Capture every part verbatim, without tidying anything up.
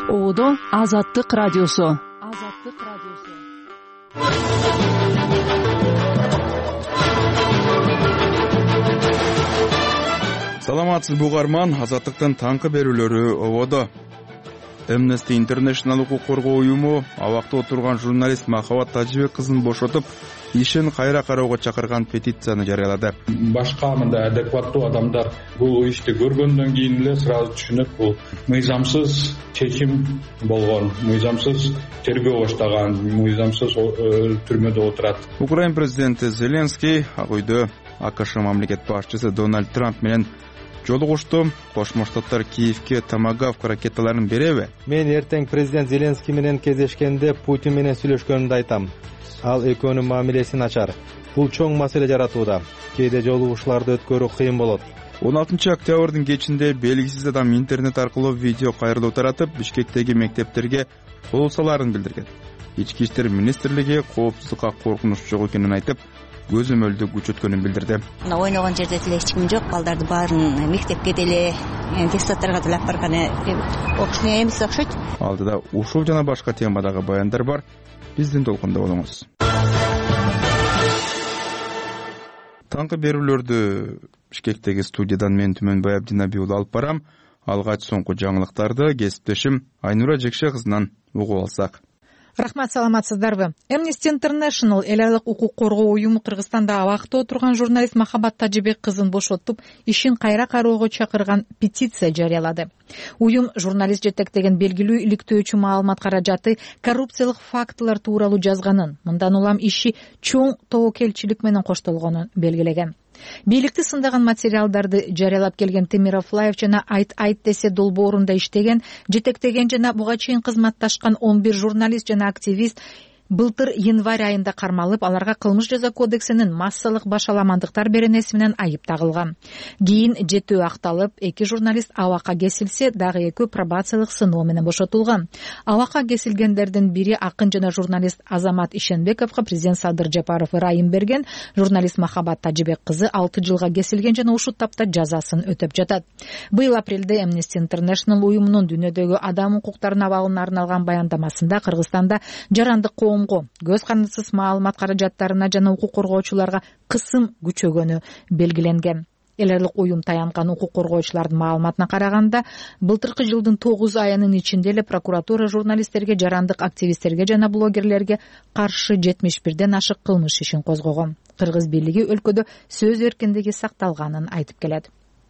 Оодо Азаттык радиосу. Азаттык радиосу. Саламатсызбы угарман, Азаттыктын таңкы берүүлөрү ободо. Amnesty International укук коргоо уюму абакта отурган журналист Махабат Тажибек кызын бошотуп, ишин кайра кароого чакырган петицияны жарыялады. Башка мындай адекваттуу адамдар бул ишти көргөндөн кийин эле сразу түшүнөт, бул мыйзамсыз чечим болгон, мыйзамсыз тергөө баштаган, мыйзамсыз түрмөдө отурат. Украина президенти Зеленский ак үйдө АКШ мамлекет башчысы Дональд Трамп менен жолугушту. Кошмо Штаттар Киевке томагавк ракеталарын береби? Мен эртең президент Зеленский менен кездешкенде Путин менен сүйлөшкөнүмдү айтам. Ал экөөнүн мамилесин ачар. Бул чоң маселе жаратууда. Кээде жолугушууларды өткөрүү кыйын болот. он алтынчы октябрдын кечинде белгисиз адам интернет аркылуу видео кайрылуу таратып, Бишкектеги мектептерге кол салаарын билдирген. Ички иштер министрлиги коопсуздукка коркунуч жок экенин айтып, көзөмөлдү күчөткөнүн билдирди. Мына ойногон жерде деле эч ким жок, балдарды баарын мектепке деле, детсадтарга деле алып барганы окушуна эмес окшойт. Алдыда ушул жана башка темадагы баяндар бар. Биздин толкунда болуңуз. Таңкы берүүлөрдү Бишкектеги студиядан мен Түмөнбай Абдинабий уулу алып барам. Алгач соңку жаңылыктарды кесиптешим Айнура Жекше кызынан угуп алсак. Рахмат, саламатсыздарбы? Amnesty International эл айылык укук коргоо уюму Кыргызстанда абакта отурган журналист Махабат Тажибек кызын бошотуп, ишин кайра кароого чакырган петиция жарыялады. Уюм журналист жетектеген белгилүү иликтөөчү маалымат каражаты коррупциялык фактылар тууралуу жазганын, мындан улам иши чоң тобокелчилик менен коштолгонун белгилеген. Бийликти сындаган материалдарды жарыялап келген Темиров Лайв жана Айт Айт десе долбоорунда иштеген, жетектеген жана буга чейин кызматташкан он бир журналист жана активист былтыр январь айында кармалып, аларга кылмыш жаза кодексинин массалык башаламандыктар беренеси менен айып тагылган. Кийин жетөө акталып, эки журналист абакка кесилсе, дагы экөө пробациялык сыноо менен бошотулган. Абакка кесилгендердин бири акын жана журналист Азамат Ишенбековго президент Садыр Жапаров ырайым берген. Журналист Махабат Тажибек кызы алты жылга кесилген жана ушул тапта жазасын өтөп жатат. Быйыл апрелде Amnesty International уюмунун дүйнөдөгү адам укуктарына абалына арналган баяндамасында Кыргызстанда жарандык көз карандысыз маалымат каражаттарына жана укук коргоочуларга кысым күчөгөнү белгиленген. Эл айылык уюм таянган укук коргоочулардын маалыматына караганда, былтыркы жылдын тогуз айынын ичинде эле прокуратура журналисттерге, жарандык активисттерге жана блогерлерге каршы жетимиш бирден ашык кылмыш ишин козгогон. Кыргыз бийлиги өлкөдө сөз эркиндиги сакталганын айтып келет.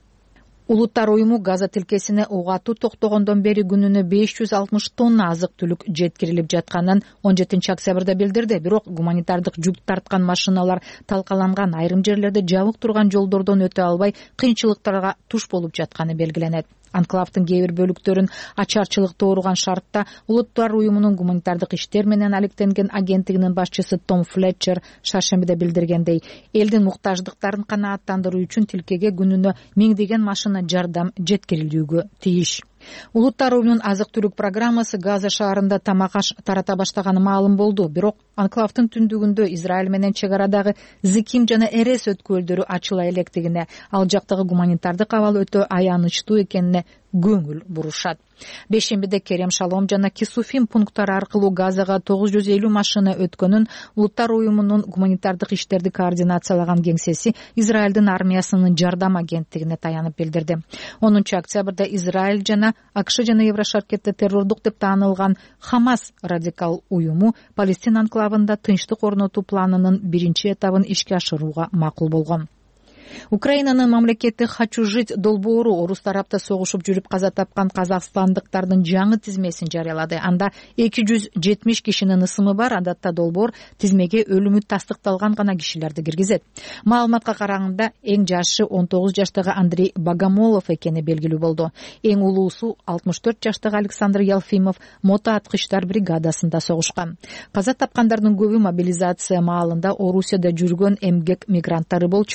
Улуттар уюму Газа тилкесине угатуу токтогондон бери күнүнө беш жүз алтымыш тонна азык-түлүк жеткирилип жатканын он жетинчи октябрда билдирди. Бирок гуманитардык жүк тарткан машиналар талкаланган, айрым жерлерде жабык турган жолдордон өтө албай кыйынчылыктарга туш болуп жатканы белгиленет. Анклавдын кээ бир бөлүктөрүн ачарчылыкта ооруган шартта Улуттар уюмунун гуманитардык иштер менен алектенген агенттигинин башчысы Том Флетчер шаршембиде билдиргендей, элдин муктаждыктарын канааттандыруу үчүн тилкеге күнүнө миңдеген машина жардам жеткирилүүгө тийиш. Улуттар уюмунун азык-түлүк программасы Газа шаарында тамак аш тарата баштаганы маалым болду. Бирок анклавдын түндүгүндө Израиль менен чек арадагы Зиким жана Эрес өткөлдөрү ачыла электигине, ал жактагы гуманитардык абал өтө аянычтуу экенине көңүл бурушат. Бешембиде Керем Шалом жана Кисуфим пункттары аркылуу Газага тогуз жүз элүү машина өткөнүн Улуттар уюмунун гуманитардык иштерди координациялаган кеңсеси Израилдин армиясынын жардам агенттигине таянып билдирди. онунчу октябрда Израиль жана АКШ жана Еврошаркетте террордук деп таанылган Хамас радикал уюму Палестина анклавында тынчтык орнотуу планынын биринчи этабын ишке ашырууга макул болгон. Украинанын мамлекеттик «Хочу жить» долбоору орус тарапта согушуп жүрүп каза тапкан казакстандыктардын жаңы тизмесин жарыялады. Анда эки жүз жетимиш кишинин ысымы бар. Адатта долбоор тизмеге өлүмү тастыкталган гана кишилерди киргизет. Маалыматка караганда эң жашы он тогуз жаштагы Андрей Богомолов экени белгилүү болду. Эң улуусу алтымыш төрт жаштагы Александр Ялфимов мото аткычтар бригадасында согушкан. Каза тапкандардын көбү мобилизация маалында Орусияда жүргөн эмгек мигранттары болчу.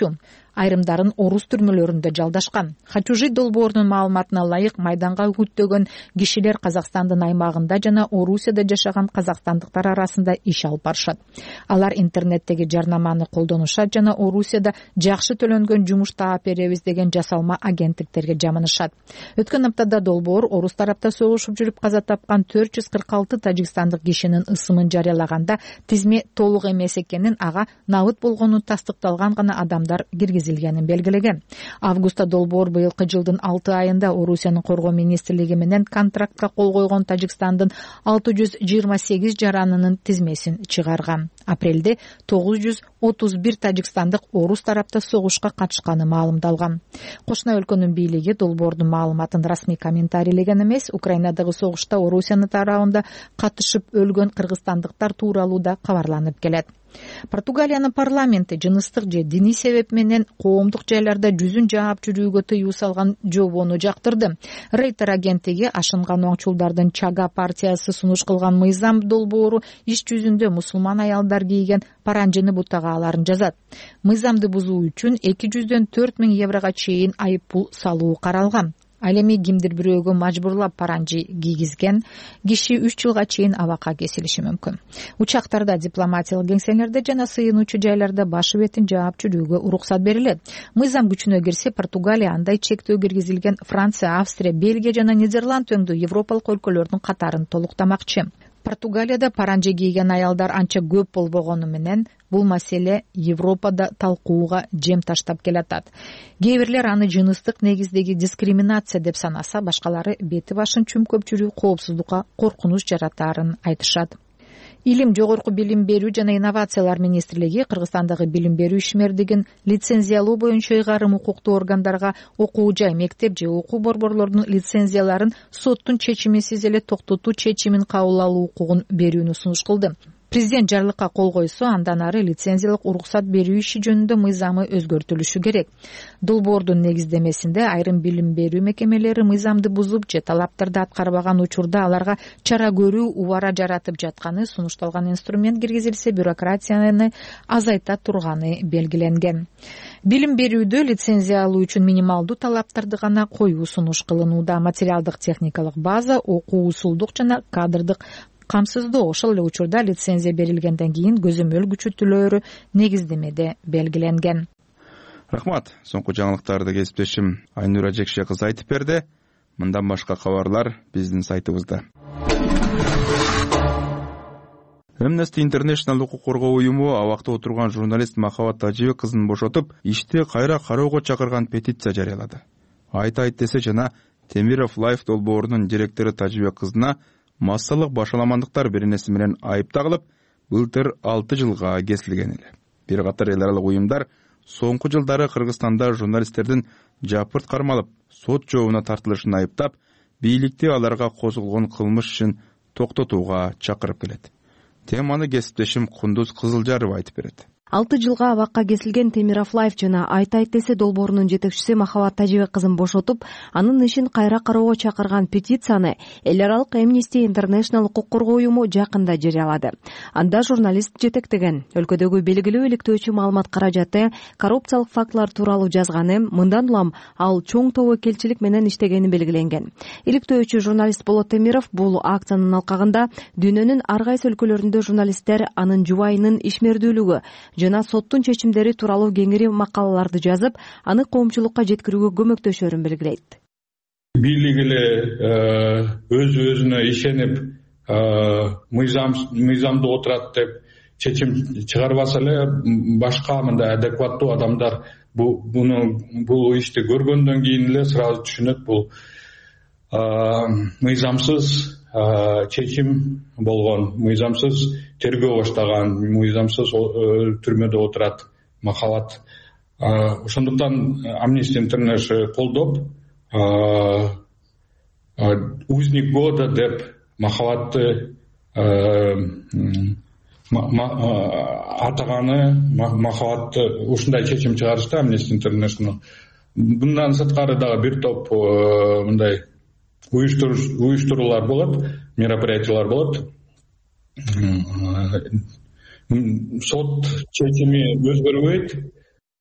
айрымдарын орус түрмөлөрүндө жалдашкан. Хачужи долбоорунун маалыматына ылайык, майданга үгүттөгөн кишилер Казакстандын аймагында жана Орусияда жашаган казакстандыктар арасында иш алып барышат. Алар интернеттеги жарнаманы колдонушат жана Орусияда жакшы төлөнгөн жумуш таап беребиз деген жасалма агенттиктерге жамынышат. Өткөн аптада долбоор орус тарапта согушуп жүрүп каза тапкан төрт жүз кырк алты тажикстандык кишинин ысымын жарыялаганда тизме толук эмес экенин, ага набыт болгону тастыкталган гана адамдар киргизилгенин белгилеген. Августта долбоор быйылкы жылдын алты айында Орусиянын коргоо министрлиги менен контрактка кол койгон Тажикстандын алты жүз жыйырма сегиз жаранынын тизмесин чыгарган. Апрелде тогуз жүз отуз бир тажикстандык орус тарапта согушка катышканы маалымдалган. Кошуна өлкөнүн бийлиги долбоордун маалыматын расмий комментарийлеген эмес, Украинадагы согушта Орусиянын тарабында катышып өлгөн кыргызстандыктар тууралуу да кабарланып келет. Португалиянын парламенти жыныстык же диний себеп менен коомдук жайларда жүзүн жаап жүрүүгө тыюу салган жобону жактырды. Рейтер агенттиги ашынган оңчулдардын Чага партиясы сунуш кылган мыйзам долбоору иш жүзүндө мусулман аялдар кийген паранжыны бутагааларын жазат. Мыйзамды бузуу үчүн эки жүздөн төрт миң еврого чейин айып пул салуу каралган. Ал эми кимдир бирөөгө мажбурлап паранжы кийгизген киши үч жылга чейин абакка кесилиши мүмкүн. Учактарда, дипломатиялык кеңселерде жана сыйынуучу жайларда башы бетин жаап жүрүүгө уруксат берилет. Мыйзам күчүнө кирсе, Португалия андай чектөө киргизилген Франция, Австрия, Бельгия жана Нидерланд өңдүү европалык өлкөлөрдүн катарын толуктамакчы. Португалияда паранжы кийген аялдар анча көп болбогону менен бул маселе Европада талкууга жем таштап келатат. Кээ бирлер аны жыныстык негиздеги дискриминация деп санаса, башкалары бети башын чүмкөп жүрүү коопсуздукка коркунуч жаратаарын айтышат. Илим, жогорку билим берүү жана инновациялар министрлиги Кыргызстандагы билим берүү ишмердигин лицензиялоо боюнча ыйгарым укуктуу органдарга окуу жай, мектеп же окуу борборлордун лицензияларын соттун чечимисиз эле токтотуу чечимин кабыл алуу укугун берүүнү сунуш кылды. Президент жарлыкка кол койсо, андан ары лицензиялык уруксат берүү иши жөнүндө мыйзамы өзгөртүлүшү керек. Долбоордун негиздемесинде айрым билим берүү мекемелери мыйзамды бузуп же талаптарды аткарбаган учурда аларга чара көрүү убара жаратып жатканы, сунушталган инструмент киргизилсе бюрократияны азайта турганы белгиленген. Билим берүүдө лицензия алуу үчүн минималдуу талаптарды гана коюу сунуш кылынууда. Материалдык техникалык база, окуу усулдук жана кадрдык камсыздоо, ошол эле учурда лицензия берилгенден кийин көзөмөл күчөтүүлөрү негиздемеде белгиленген. Рахмат. Соңку жаңылыктарды кесиптешим Айнура Жекше кызы айтып берди. Мындан башка кабарлар биздин сайтыбызда. Amnesty International укук коргоо уюму абакта отурган журналист Махабат Тажибек кызын бошотуп, ишти кайра кароого чакырган петиция жарыялады. Айта айтесе жана Темиров Life долбоорунун директору Тажибек кызына массалык башаламандыктар беренеси менен айып тагылып, былтыр алты жылга кесилген эле. Бир катар эл аралык уюмдар соңку жылдары Кыргызстанда журналисттердин жапырт кармалып, сот жообуна тартылышын айыптап, бийликти аларга козголгон кылмыш ишин токтотууга чакырып келет. Теманы кесиптешим Кундуз Кызылжарова айтып берет. алты жылга абакка кесилген Темиров Life жана Айта айтесе долбоорунун жетекчиси Махабат Тажибек кызын бошотуп, анын ишин кайра кароого чакырган петицияны эл аралык Amnesty International укук коргоо уюму жакында жарыялады. Анда журналист жетектеген өлкөдөгү белгилүү иликтөөчү маалымат каражаты коррупциялык фактылар тууралуу жазганы, мындан улам ал чоң тобокелчилик менен иштегени белгиленген. Иликтөөчү журналист Болот Темиров бул акциянын алкагында дүйнөнүн ар кайсы өлкөлөрүндө журналисттер анын жубайынын ишмердүүлүгү жана соттун чечимдери тууралуу кеңири макалаларды жазып, аны коомчулукка жеткирүүгө көмөктөшөрүн белгилейт. Бийлик эле өз өзүнө ишенип, мыйзамды отурат деп чечим чыгарбаса эле, башка мындай адекваттуу адамдар буну бул ишти көргөндөн кийин эле сразу түшүнөт, бул мыйзамсыз чечим болгон, мыйзамсыз тергөө баштаган, мыйзамсыз түрмөдө отурат Махабат. Ошондуктан Amnesty International колдоп, узник года деп Махабатты атаганы, Махабатты ушундай чечим чыгарышты Amnesty International. Bundan сырткары дагы бир топ мындай уюштуруулар болот, мероприятиялар болот. Сот чечими өзгөрбөйт.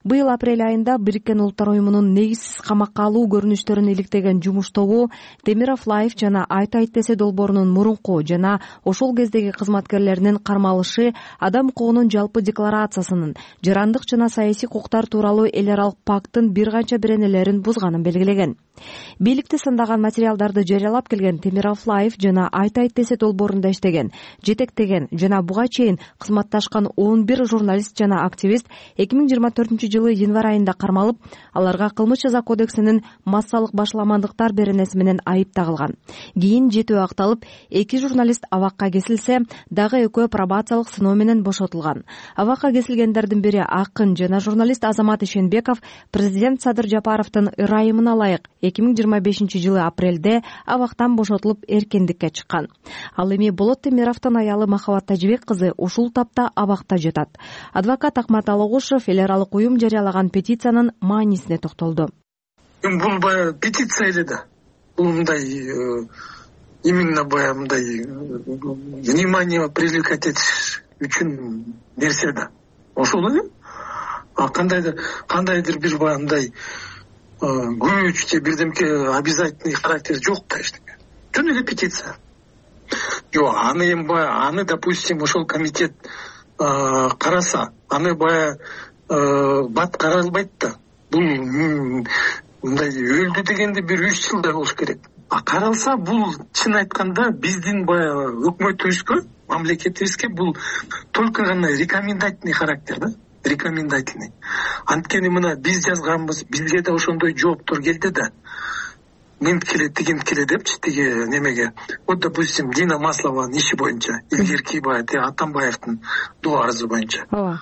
Быйыл апрель айында Бириккен Улуттар уюмунун негизсиз камакка алуу көрүнүштөрүн иликтеген жумуш тобу Темиров Лайф жана Айт айт десе долбоорунун мурунку жана ошол кездеги кызматкерлеринин кармалышы адам укугунун жалпы декларациясынын, жарандык жана саясий укуктар тууралуу эл аралык пакттын бир канча беренелерин бузганын белгилеген. Бийликти сындаган материалдарды жарыялап келген Темиров Лайф жана Айт айт десе долбоорунда иштеген, жетектеген жана буга чейин кызматташкан он бир журналист жана активист эки миң жыйырма төртүнчү жылы январь айында кармалып, аларга кылмыш жаза кодексинин массалык башаламандыктар беренеси менен айып тагылган. Кийин жетөө акталып, эки журналист абакка кесилсе, дагы экөө пробациялык сыноо менен бошотулган. Абакка кесилгендердин бири акын жана журналист Азамат Ишенбеков президент Садыр Жапаровдун ырайымына ылайык эки миң жыйырма бешинчи жылы апрелде абактан бошотулуп эркиндикке чыккан. Ал эми Болот Темировдун аялы Махабат Тажибек кызы ушул тапта абакта жатат. Адвокат Акмат Алогушев эл аралык уюм жарыялаган петициянын маанисине токтолду. Бул баягы петиция эле да. Бул мындай именно баягы мындай внимание привлекать этиш үчүн нерсе да. Ошол эле. Кандайдыр кандайдыр бир баягындай күч же бирдемке обязательный характер жок да эчтеке. Жөн эле петиция. Жок, аны эми баягы аны, допустим, ошол комитет караса, аны баягы бат каралбайт да. Бул мындай өлдү дегенде бир үч жылда болуш керек. А каралса, бул чын айтканда биздин баягы өкмөтүбүзгө, мамлекетибизге бул только гана рекомендательный характер да. Рекомендательный. Анткени мына биз жазганбыз, бизге да ошондой жооптор келди да. Мынт келе, тигинт келе депчи, тиги немеге. Вот, допустим, Дина Маслованын иши боюнча, илгерки баягы Атамбаевдин доо арызы боюнча. Ооба.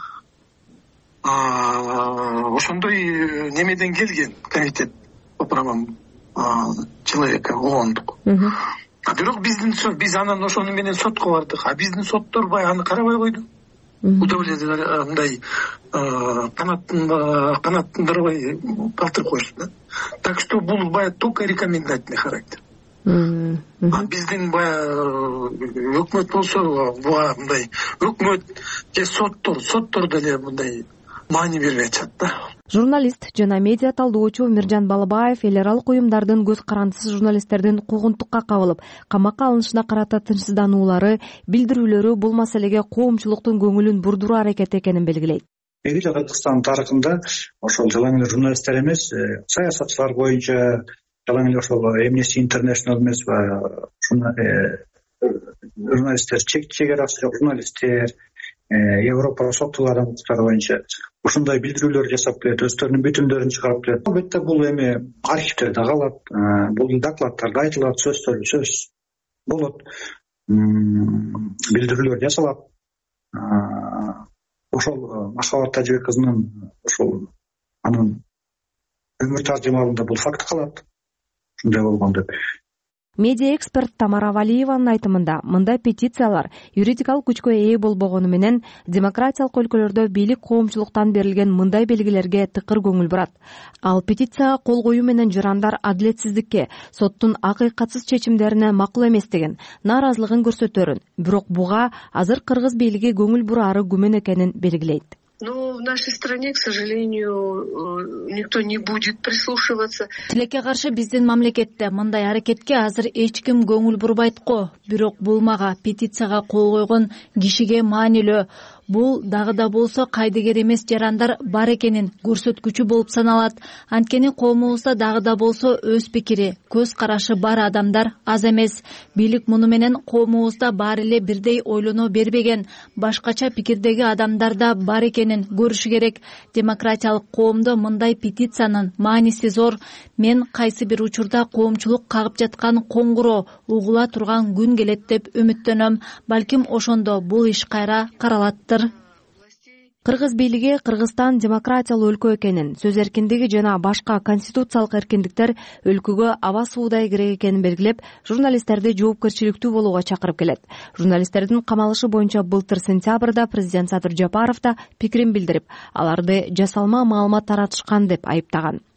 Ошондой немеден келген комитет по правам человека, оондук. А бирок биздин биз анан ошону менен сотко бардык. А биздин соттор баягы аны карабай койду. Удовлетворение мындай канаттандырбай калтырып коюшту да. Так что бул баягы только рекомендательный характер. А биздин баягы өкмөт болсо буга мындай өкмөт же соттор, соттор деле мындай маани бербей атышат да. Журналист жана медиа талдоочу Миржан Балабаев эл аралык уюмдардын көз карандысыз журналисттердин куугунтукка кабылып, камакка алынышына карата тынчсыздануулары, билдирүүлөрү бул маселеге коомчулуктун көңүлүн бурдуруу аракети экенин белгилейт. Эки жыл Кыргызстан тарыхында ошол жалаң эле журналисттер эмес, саясатчылар боюнча жалаң эле ошол Amnesty International эмес, журналисттер, чек-чегерасы жок журналисттер, Европа соттук адам укуктары боюнча ушундай билдирүүлөр жасап келет, өздөрүнүн бүтүндөрүн чыгарып келет. Албетте бул эми архивтерде калат, бул докладтарда айтылат, сөздөр сөз болот, билдирүүлөр жасалат. Ошол Махабат Тажибек кызынын ошол анын өмүр таржымалында бул факт калат. Ушундай болгон деп. Медиа эксперт Тамара Валиеванын айтымында, мындай петициялар юридикалык күчкө ээ болбогону менен демократиялык өлкөлөрдө бийлик коомчулуктан берилген мындай белгилерге тыкыр көңүл бурат. Ал петицияга кол коюу менен жарандар адилетсиздикке, соттун акыйкатсыз чечимдерине макул эмес деген нааразылыгын көрсөтөрүн, бирок буга азыр кыргыз бийлиги көңүл бурары күмөн экенин белгилейт. Но в нашей стране, к сожалению, никто не будет прислушиваться. Тилекке каршы биздин мамлекетте мындай аракетке азыр эч ким көңүл бурбайт го. Бирок бул мага петицияга кол койгон кишиге маанилүү. Бул дагы да болсо кайдыгер эмес жарандар бар экенин көрсөткүчү болуп саналат. Анткени коомубузда дагы да болсо өз пикири, көз карашы бар адамдар аз эмес. Бийлик муну менен коомубузда баары эле бирдей ойлоно бербеген, башкача пикирдеги адамдар да бар экенин көрүшү керек. Демократиялык коомдо мындай петициянын мааниси зор. Мен кайсы бир учурда коомчулук кагып жаткан коңгуроо угула турган күн келет деп үмүттөнөм. Балким ошондо бул иш кайра каралаттыр. Кыргыз бийлиги Кыргызстан демократиялуу өлкө экенин, сөз эркиндиги жана башка конституциялык эркиндиктер өлкөгө аба суудай керек экенин белгилеп, журналисттерди жоопкерчиликтүү болууга чакырып келет. Журналисттердин камалышы боюнча былтыр сентябрда президент Садыр Жапаров да пикирин билдирип, аларды жасалма маалымат таратышкан деп айыптаган.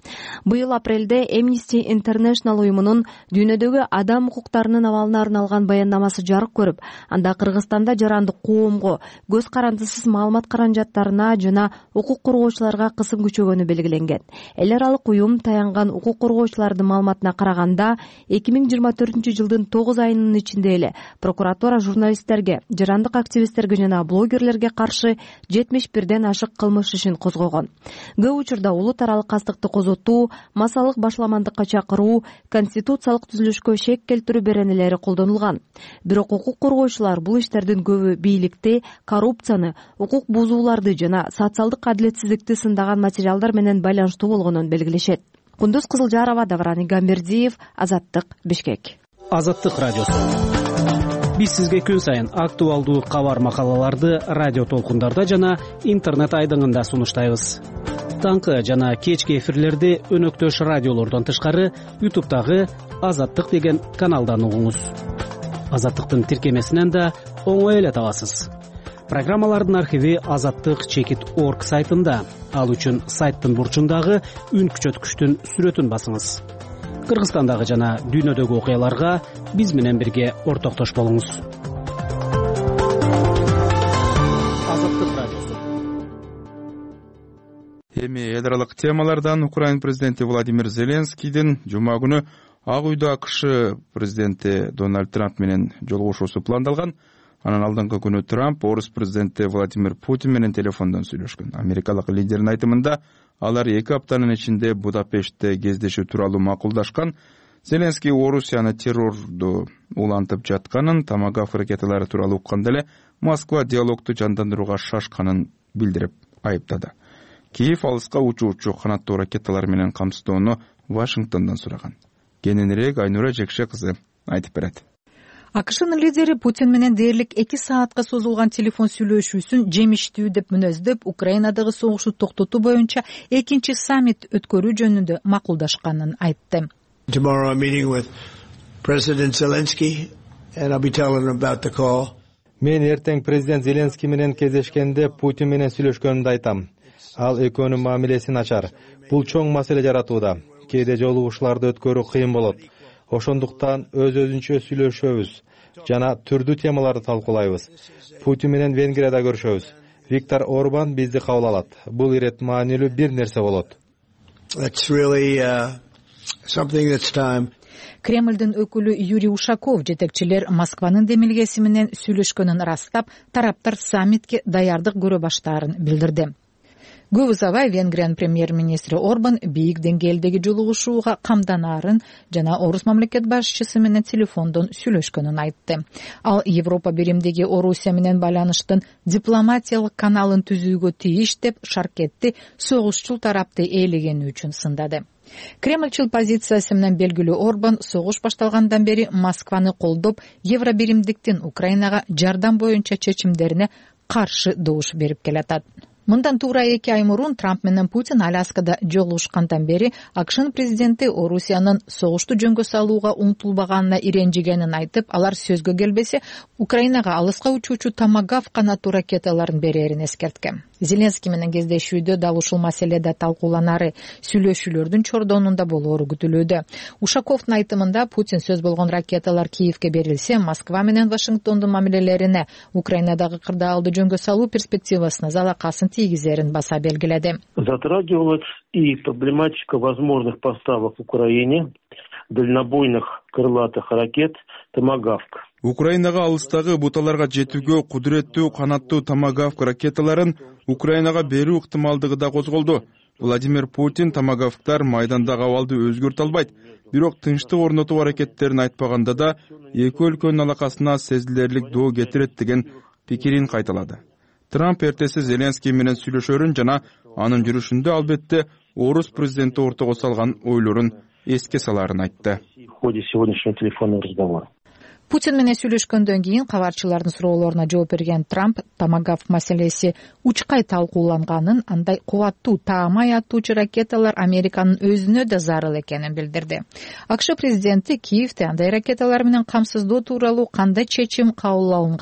Быйыл апрелде Amnesty International уюмунун дүйнөдөгү адам укуктарынын абалына арналган баяндамасы жарык көрүп, анда Кыргызстанда жарандык коомго, көз карандысыз маалымат каражаттарына жана укук коргоочуларга кысым күчөгөнү белгиленген. Эл аралык уюм таянган укук коргоочулардын маалыматына караганда, эки миң жыйырма төртүнчү жылдын тогуз айынын ичинде эле прокуратура журналисттерге, жарандык активисттерге жана блогерлерге каршы жетимиш бирден ашык кылмыш ишин козгогон. Көп учурда улут аралык кастыкты козотуу, массалык башламандыкка чакыруу, конституциялык түзүлүшкө шек келтирүү беренелери колдонулган. Бирок укук коргоочулар бул иштердин көбү бийликти, коррупцияны, укук бузууларды жана социалдык адилетсиздикти сындаган материалдар менен байланыштуу болгонун белгилешет. Кундуз Кызылжарова, Давран Игамбердиев, Азаттык, Бишкек. Азаттык радиосу. Биз сизге күн сайын актуалдуу кабар макалаларды радио толкундарда жана интернет айдыңында сунуштайбыз. Таңкы жана кечки эфирлерди өнөктөш радиолордон тышкары ютубтагы Азаттык деген каналдан угуңуз. Азаттыктын тиркемесинен да оңой эле табасыз. Программалардын архиви азаттык чекит точка орг сайтында. Ал үчүн сайттын бурчундагы үн күчөткүчтүн сүрөтүн басыңыз. Кыргызстандагы жана дүйнөдөгү окуяларга биз менен бирге ортоктош болуңуз. Азаттык радиосу. Эми эл аралык темалардан Украина президенти Владимир Зеленскийдин жума күнү Ак үйдө АКШ президенти Дональд Трамп менен жолугушуусу пландалган. Анан алдыңкы күнү Трамп орус президенти Владимир Путин менен телефондон сүйлөшкөн. Америкалык лидердин айтымында алар эки аптанын ичинде Будапештте кездешүү тууралуу макулдашкан. Зеленский Орусияны террорду улантып жатканын, Томагавк ракеталары тууралуу укканда эле Москва диалогду жандандырууга шашканын билдирип айыптады. Киев алыска учуучу канаттуу ракеталар менен камсыздоону Вашингтондон сураган. Кененирээк Айнура Жекше кызы айтып берет. АКШнын лидери Путин менен дээрлик эки саатка созулган телефон сүйлөшүүсүн жемиштүү деп мүнөздөп, Украинадагы согушту токтотуу боюнча экинчи саммит өткөрүү жөнүндө макулдашканын айтты. Tomorrow I'm meeting with President Zelensky and I'll be telling him about the call. Мен эртең президент Зеленский менен кездешкенде Путин менен сүйлөшкөнүмдү айтам. Ал экөөнүн мамилесин ачар. Бул чоң маселе жаратууда. Кээде жолугушууларды өткөрүү кыйын болот. Ошондуктан өз-өзүнчө сүйлөшөбүз жана түрдүү темаларды талкуулайбыз. Путин менен Венгрияда көрүшөбүз. Виктор Орбан бизди кабыл алат. Бул ирет маанилүү бир нерсе болот. That's really uh, something that's time. Кремлдин өкүлү Юрий Ушаков жетекчилер Москванын демилгеси менен сүйлөшкөнүн ырастап, тараптар саммитке даярдык көрө баштаарын билдирди. Көп узабай Венгриянын премьер-министри Орбан бийик деңгээлдеги жолугушууга камданаарын жана орус мамлекет башчысы менен телефондон сүйлөшкөнүн айтты. Ал Европа биримдеги Орусия менен байланыштын дипломатиялык каналын түзүүгө тийиш деп шаркетти согушчул тарапты ээлегени үчүн сындады. Кремлчил позициясы менен белгилүү Орбан согуш башталгандан бери Москваны колдоп, Евро биримдиктин Украинага жардам боюнча чечимдерине каршы добуш берип келатат. Мындан туура эки ай мурун Трамп менен Путин Аляскада жолугушкандан бери АКШнын президенти Орусиянын согушту жөнгө салууга умтулбаганына иренжигенин айтып, алар сөзгө келбесе, Украинага алыска учуучу Томагавк канаттуу ракеталарын берерин эскерткен. Зеленский менен кездешүүдө дал ушул маселеде талкууланары, сүйлөшүүлөрдүн чордонунда болоору күтүлүүдө. Ушаковдун айтымында Путин сөз болгон ракеталар Киевке берилсе, Москва менен Вашингтондун мамилелерине, Украинадагы кырдаалды жөнгө салуу перспективасына залакасын тийгизерин баса белгиледи. Затрагивалась и проблематика возможных поставок Украине дальнобойных крылатых ракет «Томагавк». Украинага алыстагы буталарга жетүүгө кудуреттүү канаттуу Томагавк ракеталарын Украинага берүү ыктымалдыгы да козголду. Владимир Путин Томагавктар майдандагы абалды өзгөртө албайт, бирок тынчтык орнотуу аракеттерин айтпаганда да эки өлкөнүн алакасына сезилерлик доо кетирет деген пикирин кайталады. Трамп эртеси Зеленский менен сүйлөшөрүн жана анын жүрүшүндө албетте орус президенти ортого салган ойлорун эске саларын айтты. В ходе сегодняшнего телефонного разговора. Путин менен сүйлөшкөндөн кийин кабарчылардын суроолоруна жооп берген Трамп Томагавк маселеси учкай талкууланганын, андай кубаттуу таамай атуучу ракеталар Американын өзүнө да зарыл экенин билдирди. АКШ президенти Киевде андай ракеталар менен камсыздоо тууралуу кандай чечим кабыл алынганын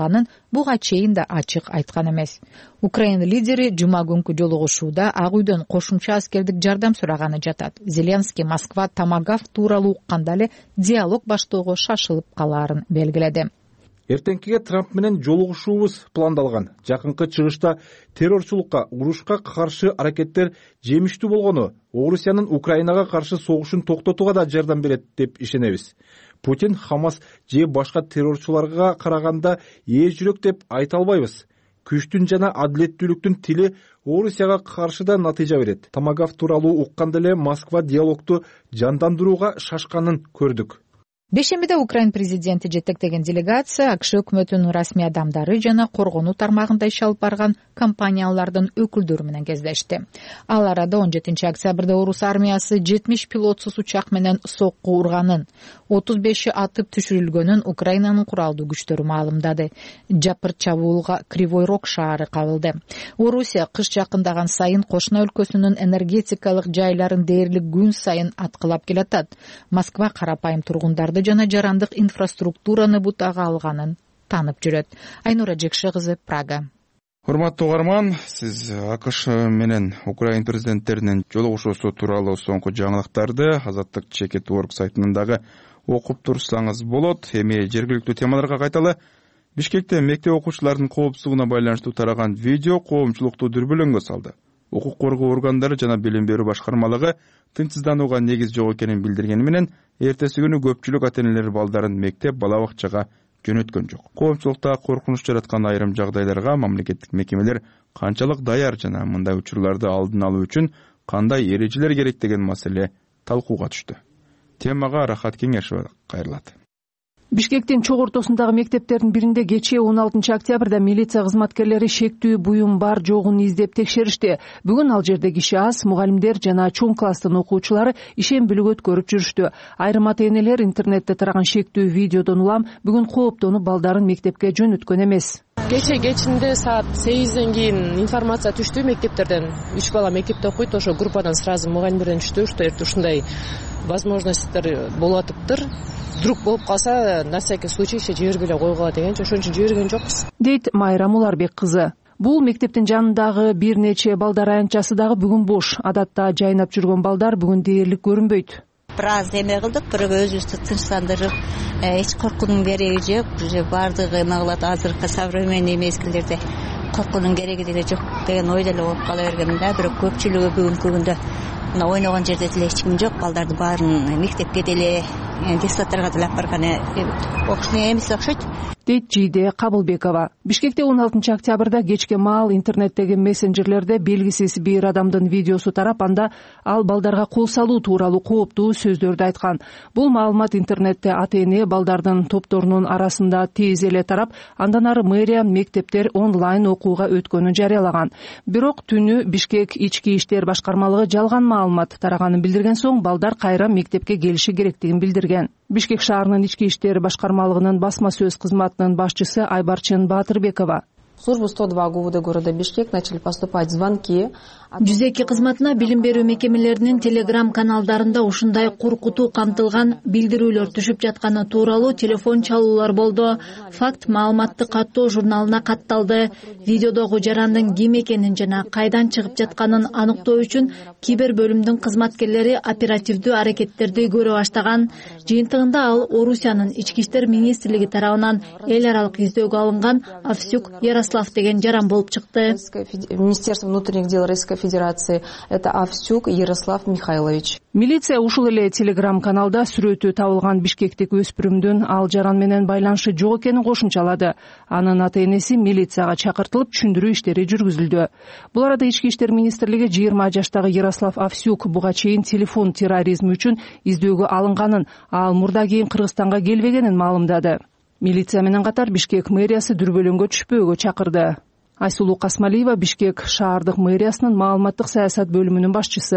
буга чейин да ачык айткан эмес. Украина лидери жума күнкү жолугушууда Ак үйдөн кошумча аскердик жардам сураганы жатат. Зеленский Москва томагавк тууралуу укканда эле диалог баштоого шашылып калаарын белгиледи. Эртеңкиге Трамп менен жолугушуубуз пландалган. Жакынкы чыгышта террорчулукка, урушка каршы аракеттер жемиштүү болгону, Орусиянын Украинага каршы согушун токтотууга да жардам берет деп ишенебиз. Путин Хамас же башка террорчуларга караганда ээ жүрөк деп айта албайбыз. Күчтүн жана адилеттүүлүктүн тили Орусияга каршы да натыйжа берет. Томагавк тууралуу укканда эле Москва диалогду жандандырууга шашканын көрдүк. Бешембиде Украин президенти жетектеген делегация АКШ өкмөтүнүн расмий адамдары жана коргонуу тармагында иш алып барган компаниялардын өкүлдөрү менен кездешти. Ал арада он жетинчи октябрда орус армиясы жетимиш пилотсуз учак менен сокку урганын, отуз беши атып түшүрүлгөнүн Украинанын куралдуу күчтөрү маалымдады. Жапыр чабуулга Кривой Рог шаары кабылды. Орусия кыш жакындаган сайын кошуна өлкөсүнүн энергетикалык жайларын дээрлик күн сайын аткылап келатат. Москва карапайым тургундарды жана жарандык инфраструктураны бутага алганын танып жүрөт. Айнура Жекше кызы, Прага. Урматтуу угарман, сиз АКШ менен Украин президенттеринин жолугушуусу тууралуу соңку жаңылыктарды Азаттык чекит орг сайтынан дагы окуп турсаңыз болот. Эми жергиликтүү темаларга кайталы. Бишкекте мектеп окуучуларынын коопсуздугуна байланыштуу тараган видео коомчулукту дүрбөлөңгө салды. Укук коргоо органдары жана билим берүү башкармалыгы тынчсызданууга негиз жок экенин билдиргени менен эртеси күнү көпчүлүк ата-энелер балдарын мектеп бала бакчага жөнөткөн жок. Коомчулукта коркунуч жараткан айрым жагдайларга мамлекеттик мекемелер канчалык даяр жана мындай учурларды алдын алуу үчүн кандай эрежелер керек деген маселе талкууга түштү. Темага Рахат Кеңешова кайрылат. Бишкектин чок ортосундагы мектептердин биринде кечээ он алтынчы октябрда милиция кызматкерлери шектүү буюм бар жогун издеп текшеришти. Бүгүн ал жерде киши аз, мугалимдер жана чоң класстын окуучулары ишенбилик өткөрүп жүрүштү. Айрым ата-энелер интернетте тараган шектүү видеодон улам бүгүн кооптонуп балдарын мектепке жөнөткөн эмес. Кече кечинде саат сегизден кийин информация түштү мектептерден. Үч бала мектепте окуйт, ошо группадан сразу мугалимдерден түштү, что эртең ушундай возможностьтер болотуптур. Вдруг болуп калса, на всякий случай жибербеле койгула дегенче, ошон үчүн жиберген жокпуз. Дейт Майра Муларбек кызы. Бул мектептин жанындагы бир нече балдар аянтчасы дагы бүгүн бош. Адатта жайнап жүргөн балдар бүгүн дээрлик көрүнбөйт. Бир аз эме кылдык, бирок өзүбүздү тынчтандырып, эч коркуунун кереги жок. Уже бардыгы эме кылат, азыркы современный мезгилдерде коркуунун кереги деле жок деген ойдо эле болуп кала бергенмин да. Бирок көпчүлүгү бүгүнкү күндө мына ойногон жерде деле эч ким жок. Балдарды баарын мектепке деле, детсадтарга деле алып барганы окушун эмес окшойт. Дейт Жийде Кабылбекова. Бишкекте он алтынчы октябрда кечке маал интернеттеги мессенджерлерде белгисиз бир адамдын видеосу тарап, анда ал балдарга кол салуу тууралуу кооптуу сөздөрдү айткан. Бул маалымат интернетте ата-эне балдардын топторунун арасында тез эле тарап, андан ары мэрия мектептер онлайн окууга өткөнүн жарыялаган. Бирок түнү Бишкек ички иштер башкармалыгы жалган маалымат тараганын билдирген соң балдар кайра мектепке келиши керектигин билдирген. Бишкек шаарынын ички иштер башкармалыгынын басма сөз кызматынын башчысы Айбарчын Баатырбекова. В службу сто два ГУВД города Бишкек начали поступать звонки. Жүз эки кызматына билим берүү мекемелеринин телеграм каналдарында ушундай коркутуу камтылган билдирүүлөр түшүп жатканы тууралуу телефон чалуулар болду. Факт маалыматты каттоо журналына катталды. Видеодогу жарандын ким экенин жана кайдан чыгып жатканын аныктоо үчүн кибер бөлүмдүн кызматкерлери оперативдүү аракеттерди көрө баштаган. Жыйынтыгында ал Орусиянын ички иштер министрлиги тарабынан эл аралык издөөгө алынган Авсюк Ярослав деген жаран болуп чыкты. Министерство внутренних дел Российской Федерации это Авсюк Ярослав Михайлович. Милиция ушул эле телеграм-каналда сүрөтү табылган бишкектик өспүрүмдүн ал жаран менен байланышы жок экенин кошумчалады. Анын ата-энеси милицияга чакыртылып түшүндүрүү иштери жүргүзүлдү. Бул арада ички иштер министрлиги жыйырма жаштагы Ярослав Авсюк буга чейин телефон терроризми үчүн издөөгө алынганын, ал мурда кийин Кыргызстанга келбегенин маалымдады. Милиция менен катар Бишкек мэриясы дүрбөлөңгө түшпөөгө чакырды. Айсулуу Касмалиева, Бишкек шаардык мэриясынын маалыматтык саясат бөлүмүнүн башчысы.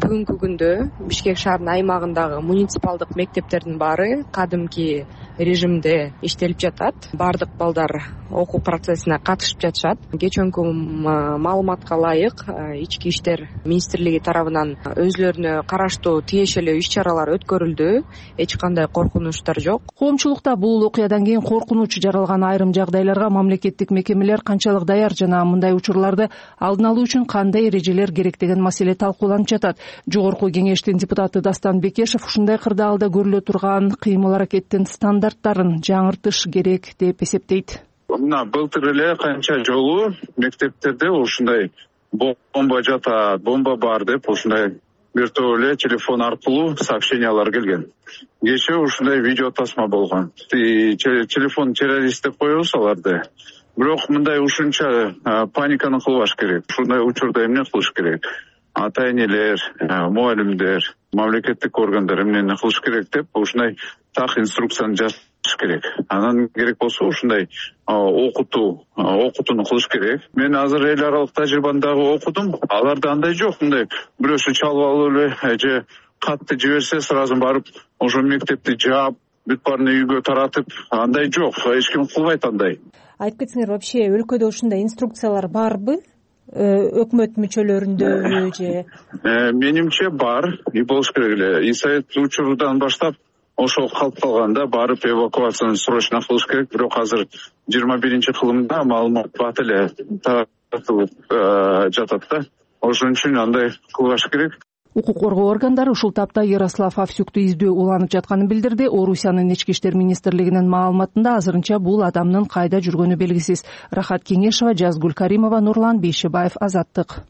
бүгүнкү күндө Бишкек шаарынын аймагындагы муниципалдык мектептердин баары кадимки режимде иштелип жатат. Баардык балдар окуу процессине катышып жатышат. Кечээнкү маалыматка ылайык ички иштер министрлиги тарабынан өзүлөрүнө караштуу тиешелүү иш чаралар өткөрүлдү. Эч кандай коркунучтар жок. Коомчулукта бул окуядан кийин коркунуч жаралган айрым жагдайларга мамлекеттик мекемелер канчалык даяр жана мындай учурларды алдын алуу үчүн кандай эрежелер керек деген маселе талкууланып жатат. Жогорку кеңештин депутаты Дастан Бекешев ушундай кырдаалда көрүлө турган кыймыл аракеттин стандарттарын жаңыртыш керек деп эсептейт. Мына былтыр эле канча жолу мектептерде ушундай бомба жатат, бомба бар деп ушундай бир топ эле телефон аркылуу сообщениялар келген. Кечээ ушундай видео тасма болгон. Телефон террорист деп коебуз аларды. Бирок мындай ушунча паниканы кылбаш керек. Ушундай учурда эмне кылыш керек? Ата энелер, мугалимдер, мамлекеттик органдар эмнени кылыш керек деп ушундай так инструкцияны жазыш керек. Анан керек болсо ушундай окутуу, окутууну кылыш керек. Мен азыр эл аралык тажрыйбаны дагы окудум. Аларда андай жок, мындай бирөөсү чалып алып эле же катты жиберсе сразу барып ошо мектепти жаап, бүт баарын үйгө таратып, андай жок. Эч ким кылбайт андай. Айтып кетсеңер, вообще өлкөдө ушундай инструкциялар барбы? Өкмөт мүчөлөрүндө же? Менимче бар, и болуш керек эле. И совет учурунан баштап ошол калып калганда барып эвакуацияны срочно кылыш керек. Бирок азыр жыйырма биринчи кылымда маалымат бат эле таратылып жатат да. Ошон үчүн андай кылбаш керек. Укук коргоо органдары ушул тапта Ярослав Авсюкту издөө уланып жатканын билдирди. Орусиянын ички иштер министрлигинин маалыматында азырынча бул адамдын кайда жүргөнү белгисиз. Рахат Кеңешова, Жазгүл Каримова, Нурлан Бейшебаев, Азаттык.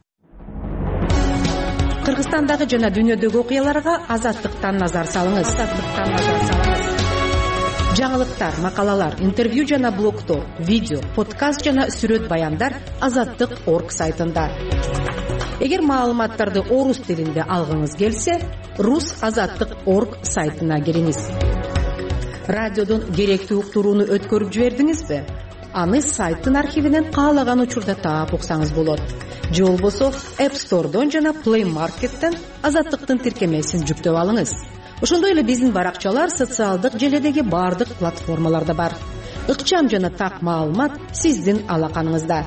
Кыргызстандагы жана дүйнөдөгү окуяларга Азаттыктан назар салыңыз. Азаттыктан назар салыңыз. Жаңылыктар, макалалар, интервью жана блогтор, видео, подкаст жана сүрөт баяндар азаттык точка орг сайтында. Эгер маалыматтарды орус тилинде алгыңыз келсе, рус азаттык точка орг сайтына кириңиз. Радиодон керектүү уктурууну өткөрүп жибердиңизби? Аны сайттын архивинен каалаган учурда таап уксаңыз болот. Же болбосо App Store'дон жана Play Market'тен Азаттыктын тиркемесин жүктөп алыңыз. Ошондой эле биздин баракчалар социалдык желедеги бардык платформаларда бар. Ыкчам жана так маалымат сиздин алаканыңызда.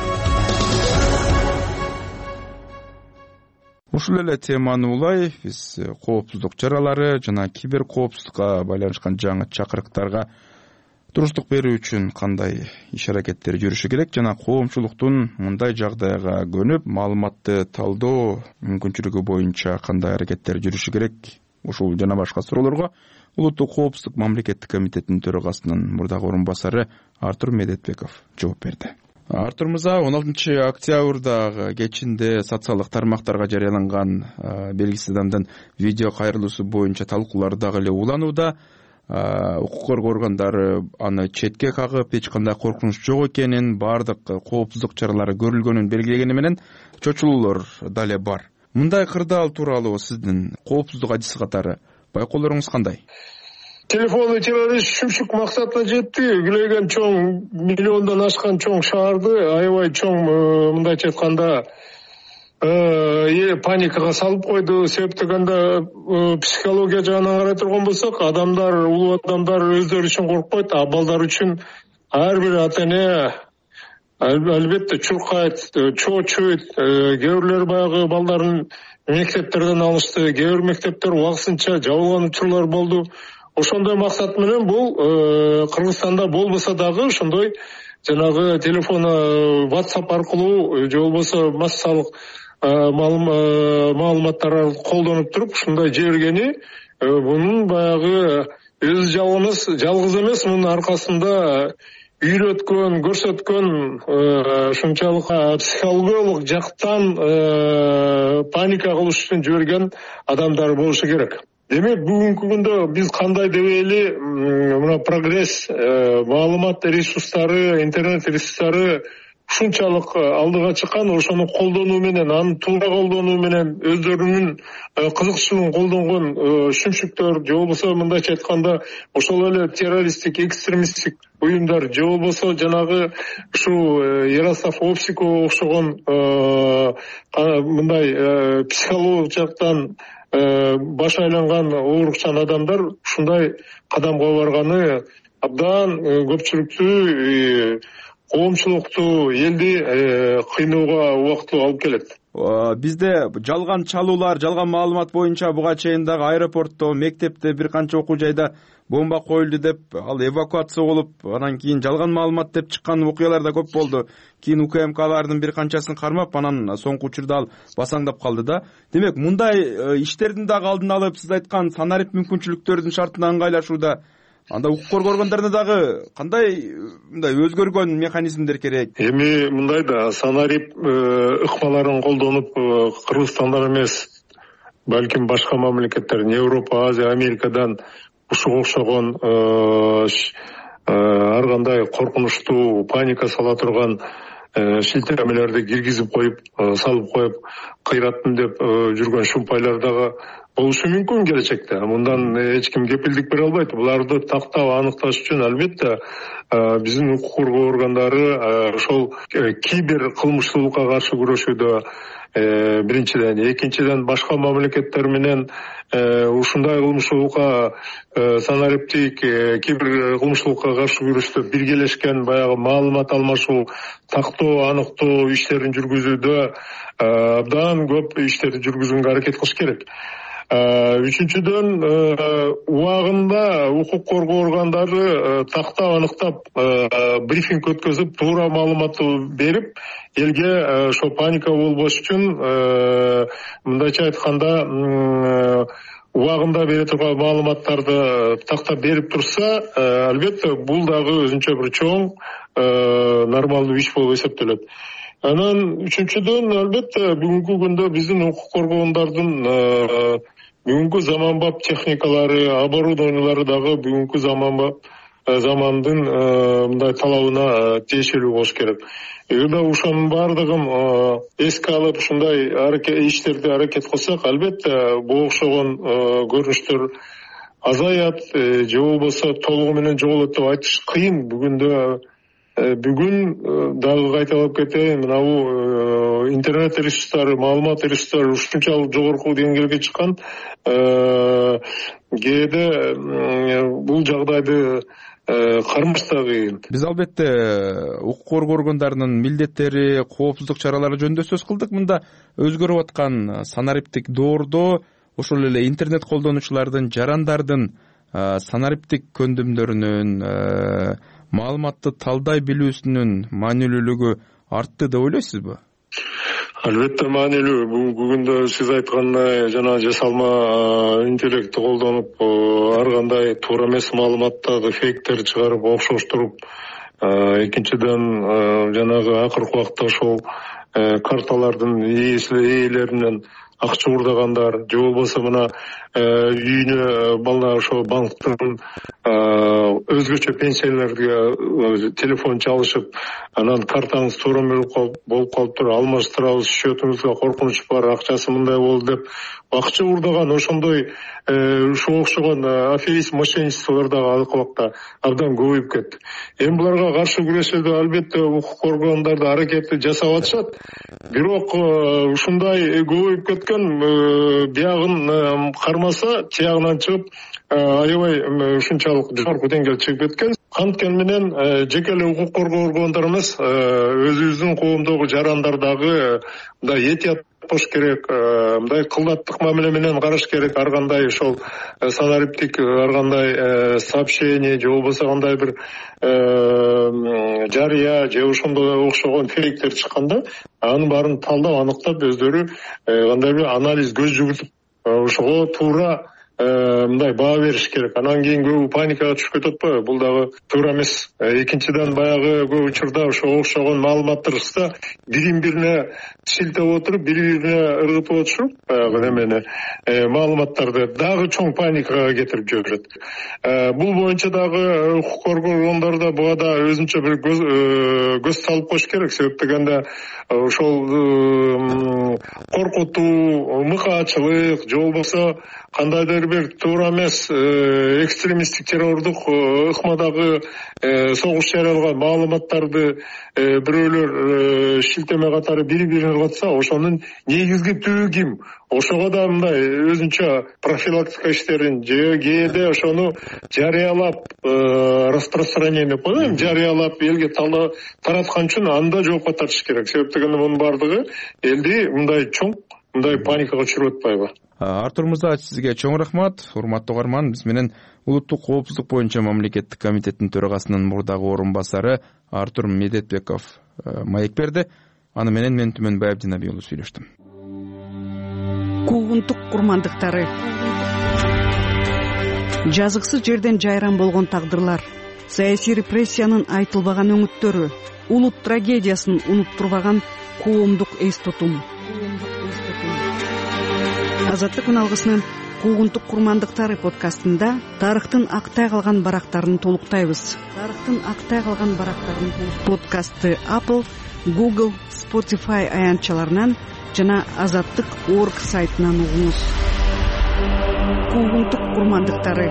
Ушул эле теманы улай биз коопсуздук чаралары жана кибер коопсуздукка байланышкан жаңы чакырыктарга туруштук берүү үчүн кандай иш аракеттер жүрүшү керек жана коомчулуктун мындай жагдайга көнүп маалыматты талдоо мүмкүнчүлүгү боюнча кандай аракеттер жүрүшү керек, ушул жана башка суроолорго Улуттук коопсуздук мамлекеттик комитетинин төрагасынын мурдагы орун басары Артур Медетбеков жооп берди. Артур мырза, он алтынчы октябрда кечинде социалдык тармактарга жарыяланган белгисиз адамдын видео кайрылуусу боюнча талкуулар дагы эле уланууда. Укук коргоо органдары аны четке кагып, эч кандай коркунуч жок экенин, бардык коопсуздук чаралары көрүлгөнүн белгилегени менен чочулуулар дале бар. Мындай кырдаал тууралуу сиздин коопсуздук адиси катары байкоолоруңуз кандай? Телефонный террорист шүмшүк максатына жетти. Күлөйгөн чоң, миллиондон ашкан чоң шаарды аябай чоң, мындайча айтканда, паникага салып койду. Себеп дегенде психология жагынан карай турган болсок, адамдар, улуу адамдар өздөрү үчүн коркпойт, а балдар үчүн ар бир ата эне албетте чуркайт, чоочойт. Кээ бирлери баягы балдарын мектептерден алышты, кээ бир мектептер убактысынча жабылган учурлар болду. Ошондой максат менен бул Кыргызстанда болбосо дагы ошондой жанагы телефон WhatsApp аркылуу же болбосо массалык маалыматтар колдонуп туруп ушундай жибергени, бунун баягы өзү жалгыз жалгыз эмес, мунун аркасында үйрөткөн, көрсөткөн ушунчалык психологиялык жактан паника кылыш үчүн жиберген адамдар болушу керек. Демек, бүгүнкү күндө биз кандай дебейли, мына прогресс, маалымат ресурстары, интернет ресурстары ушунчалык алдыга чыккан, ошону колдонуу менен, аны туура колдонуу менен өздөрүнүн кызыкчылыгын колдонгон шүмшүктөр же болбосо мындайча айтканда ошол эле террористтик, экстремисттик уюмдар же болбосо жанагы ушул Ярослав Овсикова окшогон мындай психологиялык жактан баш айланган оорукчан адамдар ушундай кадамга барганы абдан көпчүлүктү, коомчулукту, элди кыйноога убактылуу алып келет. Бизде жалган чалуулар, жалган маалымат боюнча буга чейин дагы аэропортто, мектепте, бир канча окуу жайда бомба коюлду деп, ал эвакуация болуп, анан кийин жалган маалымат деп чыккан окуялар да көп болду. Кийин УКМКлардын бир канчасын кармап, анан соңку учурда ал басаңдап калды да. Демек, мындай иштердин дагы алдын алып, сиз айткан санарип мүмкүнчүлүктөрдүн шартына ыңгайлашууда анда укук коргоо органдарына дагы кандай мындай өзгөргөн механизмдер керек? Эми мындай да, санарип ыкмаларын колдонуп, Кыргызстандан эмес, балким башка мамлекеттерден, Европа, Азия, Америкадан ушуга окшогон ар кандай коркунучтуу, паника сала турган шилтемелерди киргизип коюп, салып коюп, кыйраттым деп жүргөн шумпайлар дагы болушу мүмкүн келечекте. Мындан эч ким кепилдик бере албайт. Буларды тактап аныкташ үчүн албетте биздин укук коргоо органдары ошол кибер кылмыштуулукка каршы күрөшүүдө биринчиден, экинчиден башка мамлекеттер менен ушундай кылмыштуулукка, санариптик кибер кылмыштуулукка каршы күрөштө биргелешкен баягы маалымат алмашуу, тактоо, аныктоо иштерин жүргүзүүдө абдан көп иштерди жүргүзүүгө аракет кылыш керек. Үчүнчүдөн, убагында укук коргоо органдары тактап, аныктап, брифинг өткөзүп, туура маалымат берип, элге ошо паника болбош үчүн, мындайча айтканда, убагында бере турган маалыматтарды тактап берип турса, албетте бул дагы өзүнчө бир чоң нормалдуу иш болуп эсептелет. Анан үчүнчүдөн, албетте бүгүнкү күндө биздин укук коргоондардын бүгүнкү заманбап техникалары, оборудованиялары дагы бүгүнкү заманбап замандын мындай талабына тиешелүү болуш керек. Эгерде ушунун баардыгын эске алып, ушундай иштерди аракет кылсак, албетте бул окшогон көрүнүштөр азаят, же болбосо толугу менен жоголот деп айтыш кыйын. Бүгүндө бүгүн дагы кайталап кетейин, мынабу интернет ресурстары, маалымат ресурстары ушунчалык жогорку деңгээлге чыккан, кээде бул жагдайды кармаш да кыйын. Биз албетте укук коргоо органдарынын милдеттери, коопсуздук чаралары жөнүндө сөз кылдык. Мында өзгөрүп аткан санариптик доордо ошол эле интернет колдонуучулардын, жарандардын санариптик көндүмдөрүнүн, маалыматты талдай билүүсүнүн маанилүүлүгү артты деп ойлойсузбу? Албетте маанилүү. Бүгүнкү күндө сиз айткандай жана жасалма интеллектти колдонуп, ар кандай туура эмес маалыматтарды фейктер чыгарып, окшоштуруп, экинчиден жанагы акыркы убакта ошол карталардын ээлеринен акча уурдагандар, же болбосо мына үйүнө балдар ошо банктын өзгөчө пенсионерге телефон чалышып, анан картаңыз туура болуп калыптыр, алмаштырабыз, счетуңузга коркунуч бар, акчасы мындай болду деп акча уурдаган ошондой ушуга окшогон аферист, мошенничестволор дагы алкы убакта абдан көбөйүп кетти. Эми буларга каршы күрөшүүдө албетте укук коргоондар да аракетти жасап атышат. Бирок ушундай көбөйүп кеткен, биягын кармаса, тиягынан чыгып, аябай ушунчалык жогорку деңгээлге чыгып кеткен. Анткени менен жеке эле укук коргоо органдары эмес, өзүбүздүн коомдогу жарандар дагы мындай этият болуш керек, мындай кылдаттык мамиле менен караш керек. Ар кандай ошол санариптик, ар кандай сообщение же болбосо кандай бир жарыя же ошондой окшогон фейктер чыкканда, анын баарын талдап, аныктап, өздөрү кандай бир анализ көз жүгүртүп, ошого туура мындай баа бериш керек. Анан кийин көбү паникага түшүп кетип атпайбы? Бул дагы туура эмес. Экинчиден баягы көп учурда ошо окшогон маалыматтарда бирин бирине шилтеп отуруп, бири бирине ыргытып отушуп, баягы немени маалыматтарды дагы чоң паникага кетирип жиберет. Бул боюнча дагы укук коргоо органдары буга да өзүнчө бир көз салып коюш керек. Себеп дегенде ошол коркутуу, мыкаачылык же болбосо кандайдыр бир туура эмес экстремисттик террордук ыкмадагы согуш жарыялган маалыматтарды бирөөлөр шилтеме катары бири бирин ыргытса, ошонун негизги түбү ким? Ошого да мындай өзүнчө профилактика иштерин же кээде ошону жарыялап распространение коем, жарыялап элге тараткан үчүн анда жоопко тартыш керек. Себеп дегенде мунун баардыгы элди мындай чоң мындай паникага түшүрүп атпайбы? Артур мырза, сизге чоң рахмат. Урматтуу угарман, биз менен улуттук коопсуздук боюнча мамлекеттик комитеттин төрагасынын мурдагы орун басары Артур Медетбеков маек берди. Аны менен мен Түмөнбай Абдинабий уулу сүйлөштүм. Куугунтук курмандыктары, жазыксыз жерден жайран болгон тагдырлар, саясий репрессиянын айтылбаган өңүттөрү, улут трагедиясын унуттурбаган коомдук эс тутум. Азаттык үналгысынын Куугунтук курмандыктары подкастында тарыхтын актай калган барактарын толуктайбыз. Тарыхтын актай калган барактарын подкастты Apple, Google, Spotify аянтчаларынан жана азаттык точка орг сайтынан угуңуз. Куугунтук курмандыктары.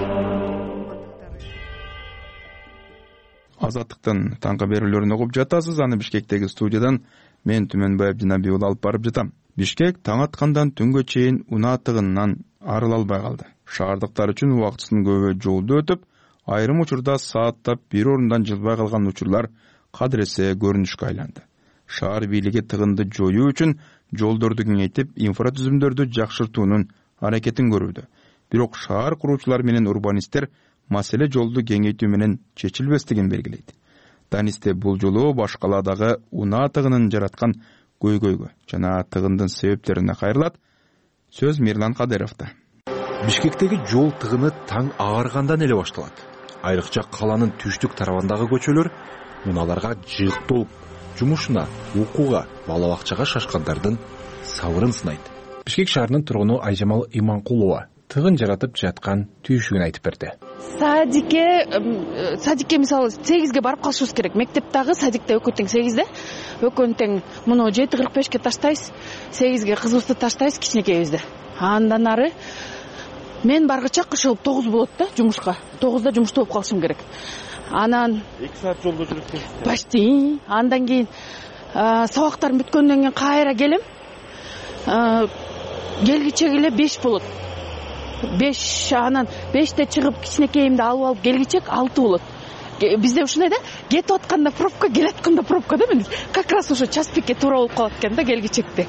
Азаттыктын таңкы берүүлөрүн угуп жатасыз. Аны Бишкектеги студиядан мен Түмөнбай Абдинабий уулу алып барып жатам. Бишкек таң аткандан түнгө чейин унаа тыгынынан арыла албай калды. Шаардыктар үчүн убактысын көбү жолдо өтүп, айрым учурда сааттап бир орундан жылбай калган учурлар кадыресе көрүнүшкө айланды. Шаар бийлиги тыгынды жоюу үчүн жолдорду кеңейтип, инфратүзүмдөрдү жакшыртуунун аракетин көрүүдө. Бирок шаар куруучулар менен урбанисттер маселе жолду кеңейтүү менен чечилбестигин белгилейт. Данисте бул жолу башкаладагы унаа тыгынын жараткан көйгөйгө жана тыгындын себептерине кайрылат. Сөз Мирлан Кадыровдо. Бишкектеги жол тыгыны таң ааргандан эле башталат. Айрыкча каланын түштүк тарабындагы көчөлөр унааларга жыйк толуп, жумушуна, окууга, бала бакчага шашкандардын сабырын сынайт. Бишкек шаарынын тургуну Айжамал Иманкулова тыгын жаратып жаткан түйшүгүн айтып берди. Садикке, садикке мисалы сегизге барып калышыбыз керек. Мектептагы садикте экөө тең сегизде. Экөө тең муну жети кырк бешке таштайбыз, сегизге кызыбызды таштайбыз кичинекейбизде. Андан ары мен баргыча кышылып тогуз болот да жумушка. тогузда жумушта болуп калышым керек. Анан эки саат жолдо жүрөт экенсиз. Почти. Андан кийин сабактарым бүткөндөн кийин кайра келем. Келгиче эле беш болот. беш, анан беште чыгып кичинекейимди алып алып келгичек алты болот. Бизде ушундай да, кетип атканда пробка, келип атканда пробка да, мен как раз ошо час пикке туура болуп калат экен да келгичекте.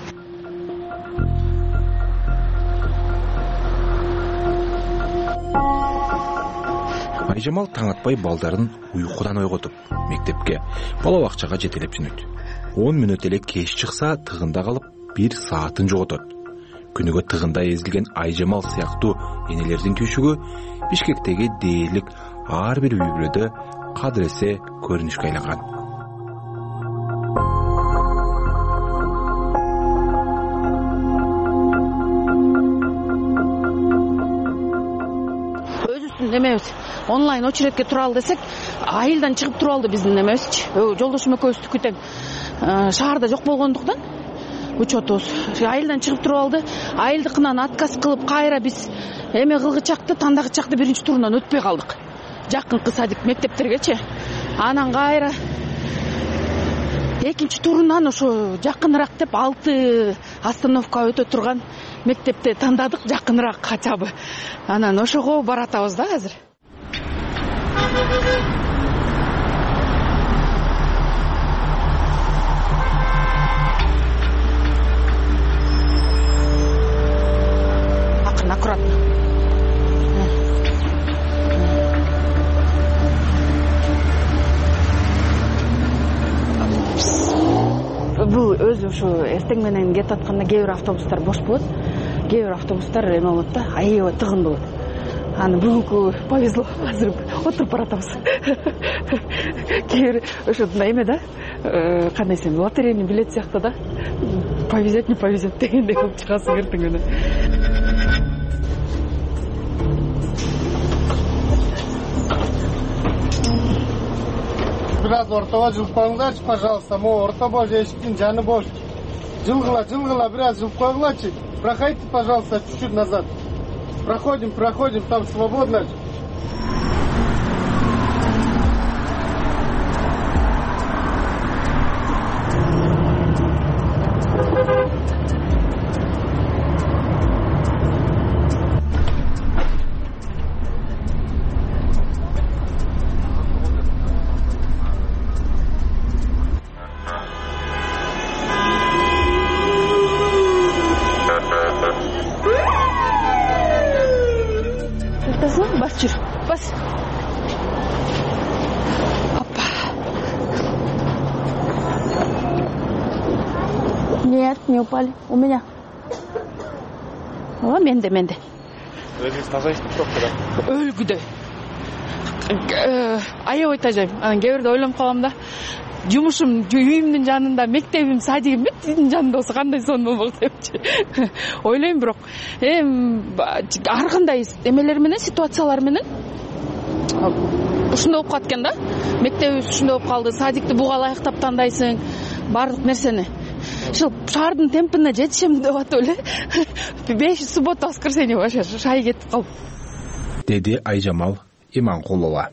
Айжамал таң атпай балдарын уйкудан ойготуп, мектепке, бала бакчага жетелеп жөнөйт. он мүнөт эле кеч чыкса, тыгында калып, бир саатын жоготот. Күнүгө тыгында эзилген Айжамал сыяктуу энелердин түйшүгү Бишкектеги дээрлик ар бир үй бүлөдө кадыресе көрүнүшкө айланган. Өзүбүздүн немебиз онлайн очередке туралы десек, айылдан чыгып туралды биздин немебизчи. Жолдошум экөөбүздүкү тең шаарда жок болгондуктан учетубуз. Айылдан чыгып туруп алды. Айылдыкынан отказ кылып кайра биз эме кылгычакты, тандагычакты биринчи турунан өтпөй калдык. Жакынкы садик мектептергечи. Анан кайра экинчи турунан ошо жакыныраак деп алты остановка өтө турган мектепти тандадык, жакыныраак хотя бы. Анан ошого баратабыз да азыр. Аккуратно. Бул өзү ушу эртең менен кетип атканда кээ бир автобустар бош болот, кээ бир автобустар эме болот да, аябай тыгын болот. аны бүгүнкү повезло, азыр отуруп баратабыз. Кээ бир ошо эме да, кандай десем, лотерейный билет сыяктуу да. Повезет, не повезет дегендей болуп чыгасың эртең менен. Biraz ortaya жылып коюңдарчы, пожалуйста. Мо орто бош, эшиктин жаны бош. Жылгыла, жылгыла, biraz жылып коюңларчы. Проходите, пожалуйста, чуть-чуть назад. Проходим, проходим, там свободно. Бас жүр, бас. Опа. Нет, не упали. У меня. О, менде, менде. Өзіңіз тазайсың топта да? Өлгүдөй. Аябай тажайм. Анан кээ бирде ойлонуп калам да. Жумушум үйүмдүн жанында, мектебим, садигим бүттүн жанында болсо кандай сон болмок депчи. Ойлойм, бирок эми ар кандай эмелер менен, ситуациялар менен ушундай болуп калат экен да. Мектебибиз ушундай болуп калды, садикти буга ылайыктап тандайсың, баардык нерсени. Ушул шаардын темпине жетишем деп атып эле. беш суббота воскресенье вообще шай кетип калып. Деди Айжамал Иманкулова.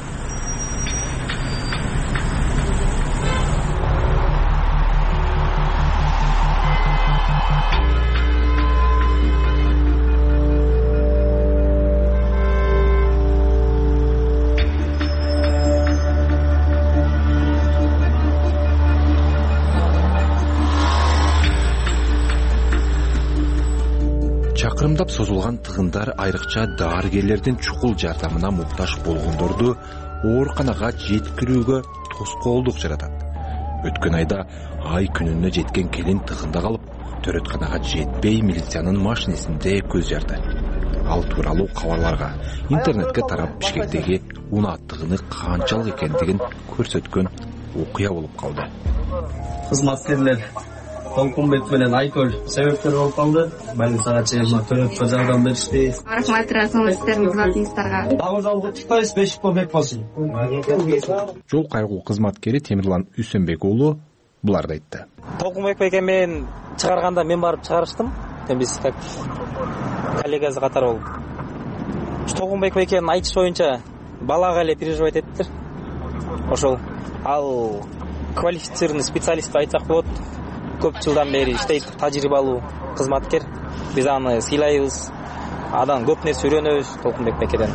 Чакырымдап созулган тыгындар айрыкча дарыгерлердин чукул жардамына муктаж болгондорду ооруканага жеткирүүгө тоскоолдук жаратат. Өткөн айда ай күнүнө жеткен келин тыгында калып, төрөтканага жетпей милициянын машинесинде көз жарды. Ал тууралуу кабарларга интернетке тарап Бишкектеги унааттыгыны канчалык экендигин көрсөткөн окуя болуп калды. Кызматкерлер Толкунбек менен Айкөл себептер болуп калды. Больницага чейин төрөткө жардам беришти. Рахмат, сиздердин кызматыңыздарга. Дагы жолго чыкпайбыз, бешик болбек болсун. Жол кайгуу кызматкери Темирлан Үсөнбек уулу буларды айтты. Толкунбек байке мен чыгарганда мен барып чыгарыштым. Эми биз так коллегасы катары болуп. Толкунбек байкенин айтышы боюнча балага эле переживать эттиптир. Ошол ал квалифицированный специалист деп айтсак болот. Көп жылдан бери иштейт, тажрыйбалуу кызматкер. Биз аны сыйлайбыз. Адан көп нерсе үйрөнөбүз Толкунбек байкеден.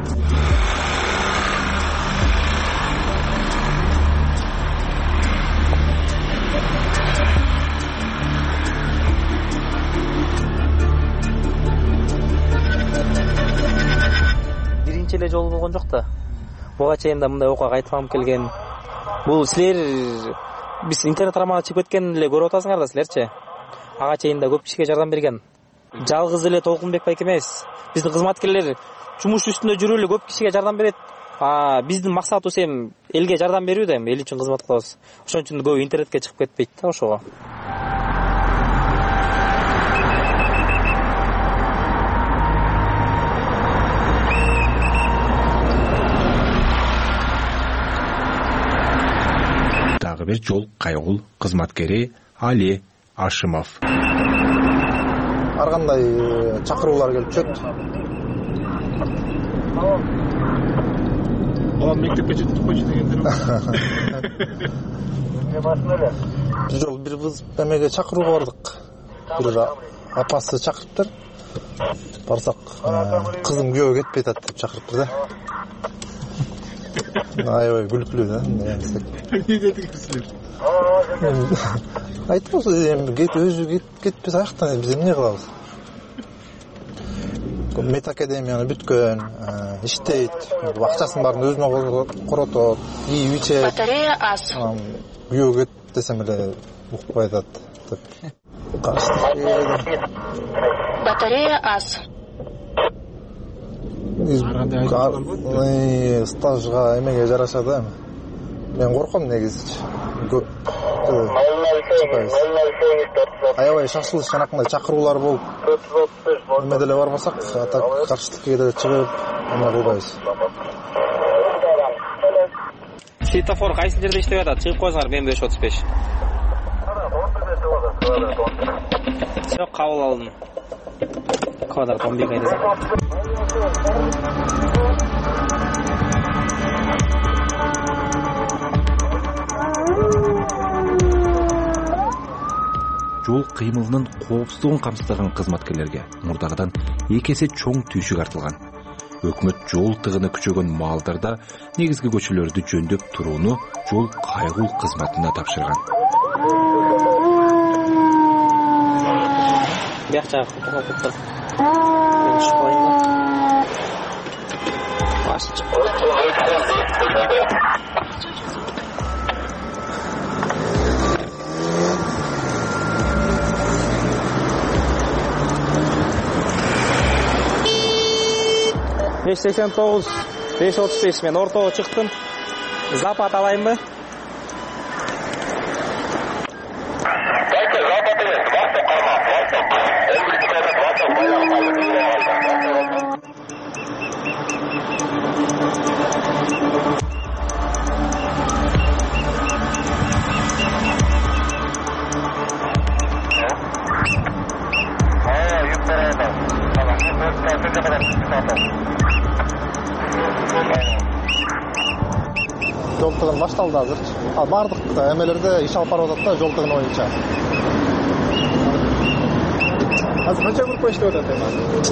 Биринчи эле жолу болгон жок да. Буга чейин да мындай окуя кайталанып келген. Бул силер биз интернет тарамага чыгып кеткен эле көрүп атасыңар да силерчи. Ага чейин да көп кишиге жардам берген. Жалгыз эле Толкунбек байке эмес. Биздин кызматкерлер жумуш үстүндө жүрүп эле көп кишиге жардам берет. А биздин максатыбыз эми элге жардам берүү да, эми эл үчүн кызмат кылабыз. Ошон үчүн көп интернетке чыгып кетпейт да ошого. Дагы бир жол кайгул кызматкери Али Ашимов. Ар кандай чакыруулар келип чөт. Ага мектепке жетип койчу дегендер. Эмне басына эле? Бир жол бир кыз эмеге чакырууга бардык. Бир апасы чакырыптыр. Барсак, кызым күйөө кетпей атат деп чакырыптыр да. Аябай күлкүлүү да. Эмне дедиңиз? Айтып эми кет өзү кетпесе аяктан биз эмне кылабыз? Мет академияны бүткөн, иштейт, акчасын баарын өзүнө коротот, ийип ичет. Батарея аз. Күйөө кет десем эле укпай атат деп. Батарея аз. стажга эмеге жараша да эми. Мен корком негизичи. Аябай шашылыш жанакындай чакыруулар болуп, эме деле барбасак, ата каршылыкка деле чыгып, эме кылбайбыз. Светофор кайсы жерде иштеп атат? Чыгып койсоңор, мен беш отуз беш. Все, кабыл алдым. Квадрат он бир айда. Жол кыймылынын коопсуздугун камсыздаган кызматкерлерге мурдагыдан эки эсе чоң түйшүк артылган. Өкмөт жол тыгыны күчөгөн маалдарда негизги көчөлөрдү жөндөп турууну жол кайгул кызматына тапшырган. Бияк жагы токтоп тур. Мен түшүп калайын да. Баш чыгып. беш сексен тогуз, беш отуз беш мен ортого чыктым. Запад алайынбы? Жол тыгын башталды азырчы. Ал бардык эмелерде иш алып барып атат да жол тыгыны боюнча. Азыр канча группа иштеп атат эми?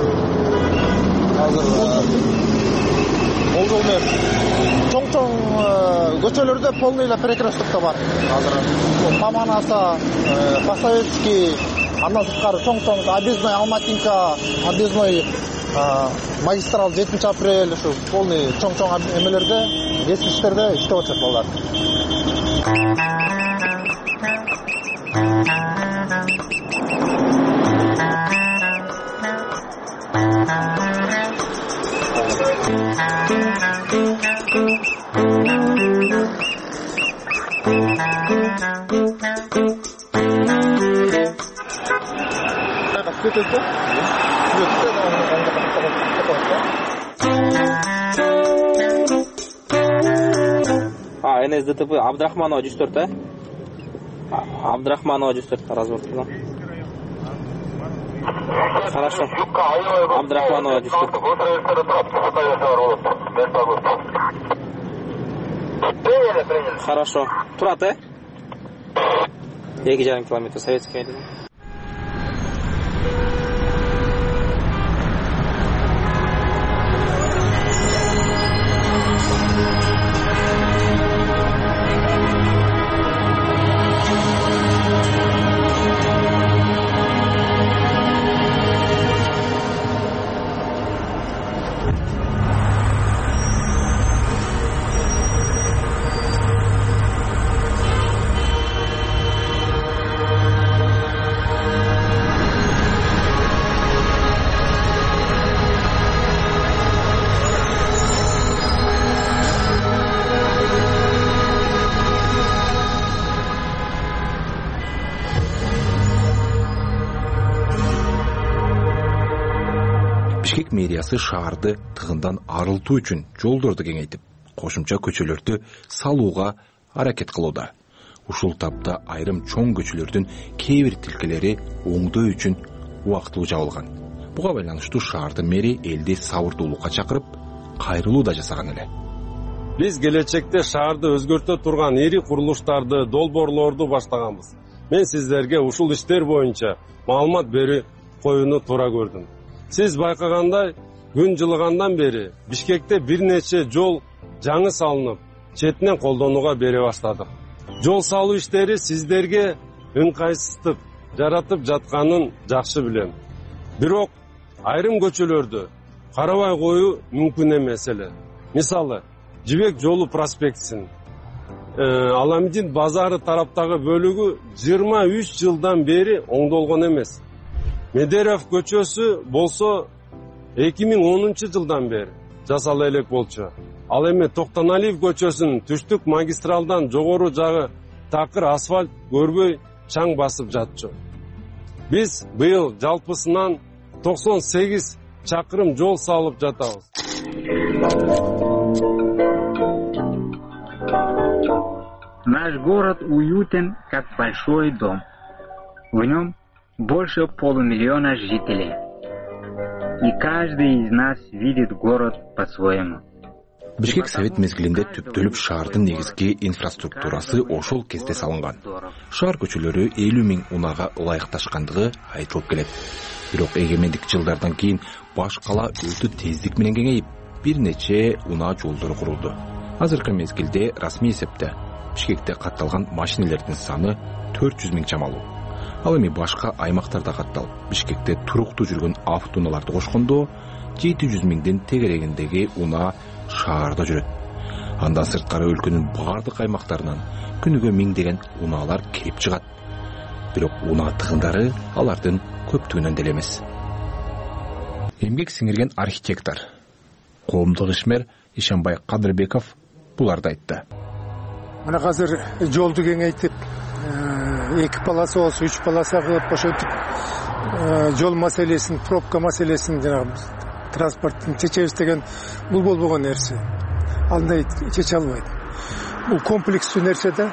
Азыр бул жол менен чоң-чоң көчөлөрдө полный эле перекресткта бар. Азыр Таманаса, Пасаветский, андан сырткары чоң-чоң Объездной Алматинка, Объездной магистрал жетинчи апрель ушу полный чоң-чоң эмелерде, эскичтерде иштеп атат балдар. А, эн эс дэ тэ пэ Абдрахманова жүз төрт, э? Абдрахманова жүз төрт разборки, да? Хорошо. Абдрахманова жүз төрт. Хорошо. Турат, э? эки жарым километр Советский айдым. Бишкек мэриясы шаарды тыгындан арылтуу үчүн жолдорду кеңейтип, кошумча көчөлөрдү салууга аракет кылууда. Ушул тапта айрым чоң көчөлөрдүн кээ бир тилкелери оңдоо үчүн убактылуу жабылган. Буга байланыштуу шаардын мэри элди сабырдуулукка чакырып, кайрылуу да жасаган эле. Биз келечекте шаарды өзгөртө турган ири курулуштарды, долбоорлорду баштаганбыз. Мен сиздерге ушул иштер боюнча маалымат берип коюуну туура көрдүм. Сиз байкагандай, күн жылыгандан бери Бишкекте бир нече жол жаңы салынып, четинен колдонууга бере баштадык. Жол салуу иштери сиздерге ыңкайсыздык жаратып жатканын жакшы билем. Бирок айрым көчөлөрдү карабай коюу мүмкүн эмес эле. Мисалы, Жибек жолу проспектисин Аламидин базары тараптагы бөлүгү жыйырма үч жылдан бери оңдолгон эмес. Медерев көчөсү болсо эки миң онунчу жылдан бери жасала элек болчу. Ал эми Токтоналиев көчөсүнүн түштүк магистралдан жогору жагы такыр асфальт көрбөй чаң басып жатчу. Биз быйыл жалпысынан токсон сегиз чакырым жол салып жатабыз. Наш город уютен, как большой дом. В нем больше полумиллиона жителей. И каждый из нас видит город по-своему. Бишкек совет мезгилинде түптөлүп шаардын негизги инфраструктурасы ошол кезде салынган. Шаар көчөлөрү элүү миң унага ылайыкташкандыгы айтылып келет. Бирок эгемендик жылдардан кийин баш кала өтө тездик менен кеңейип, бир нече унаа жолдору курулду. Азыркы мезгилде расмий эсепте Бишкекте катталган машинелердин саны төрт жүз миң чамалуу. Ал эми башка аймактарда катталып, Бишкекте туруктуу жүргөн автоунааларды кошкондо жети жүз миңдин тегерегиндеги унаа шаарда жүрөт. Андан сырткары өлкөнүн бардык аймактарынан күнүгө миңдеген унаалар келип чыгат. Бирок унаа тыгындары алардын көптүгүнөн деле эмес. Эмгек сиңирген архитектор, коомдук ишмер Ишенбай Кадырбеков буларды айтты. Мына азыр жолду кеңейтип, эки полоса болсо үч полоса кылып ошентип жол маселесин, пробка маселесин, жанагы транспорттун чечебиз деген бул болбогон нерсе. Андай чече албайт. Бул комплекстүү нерсе да.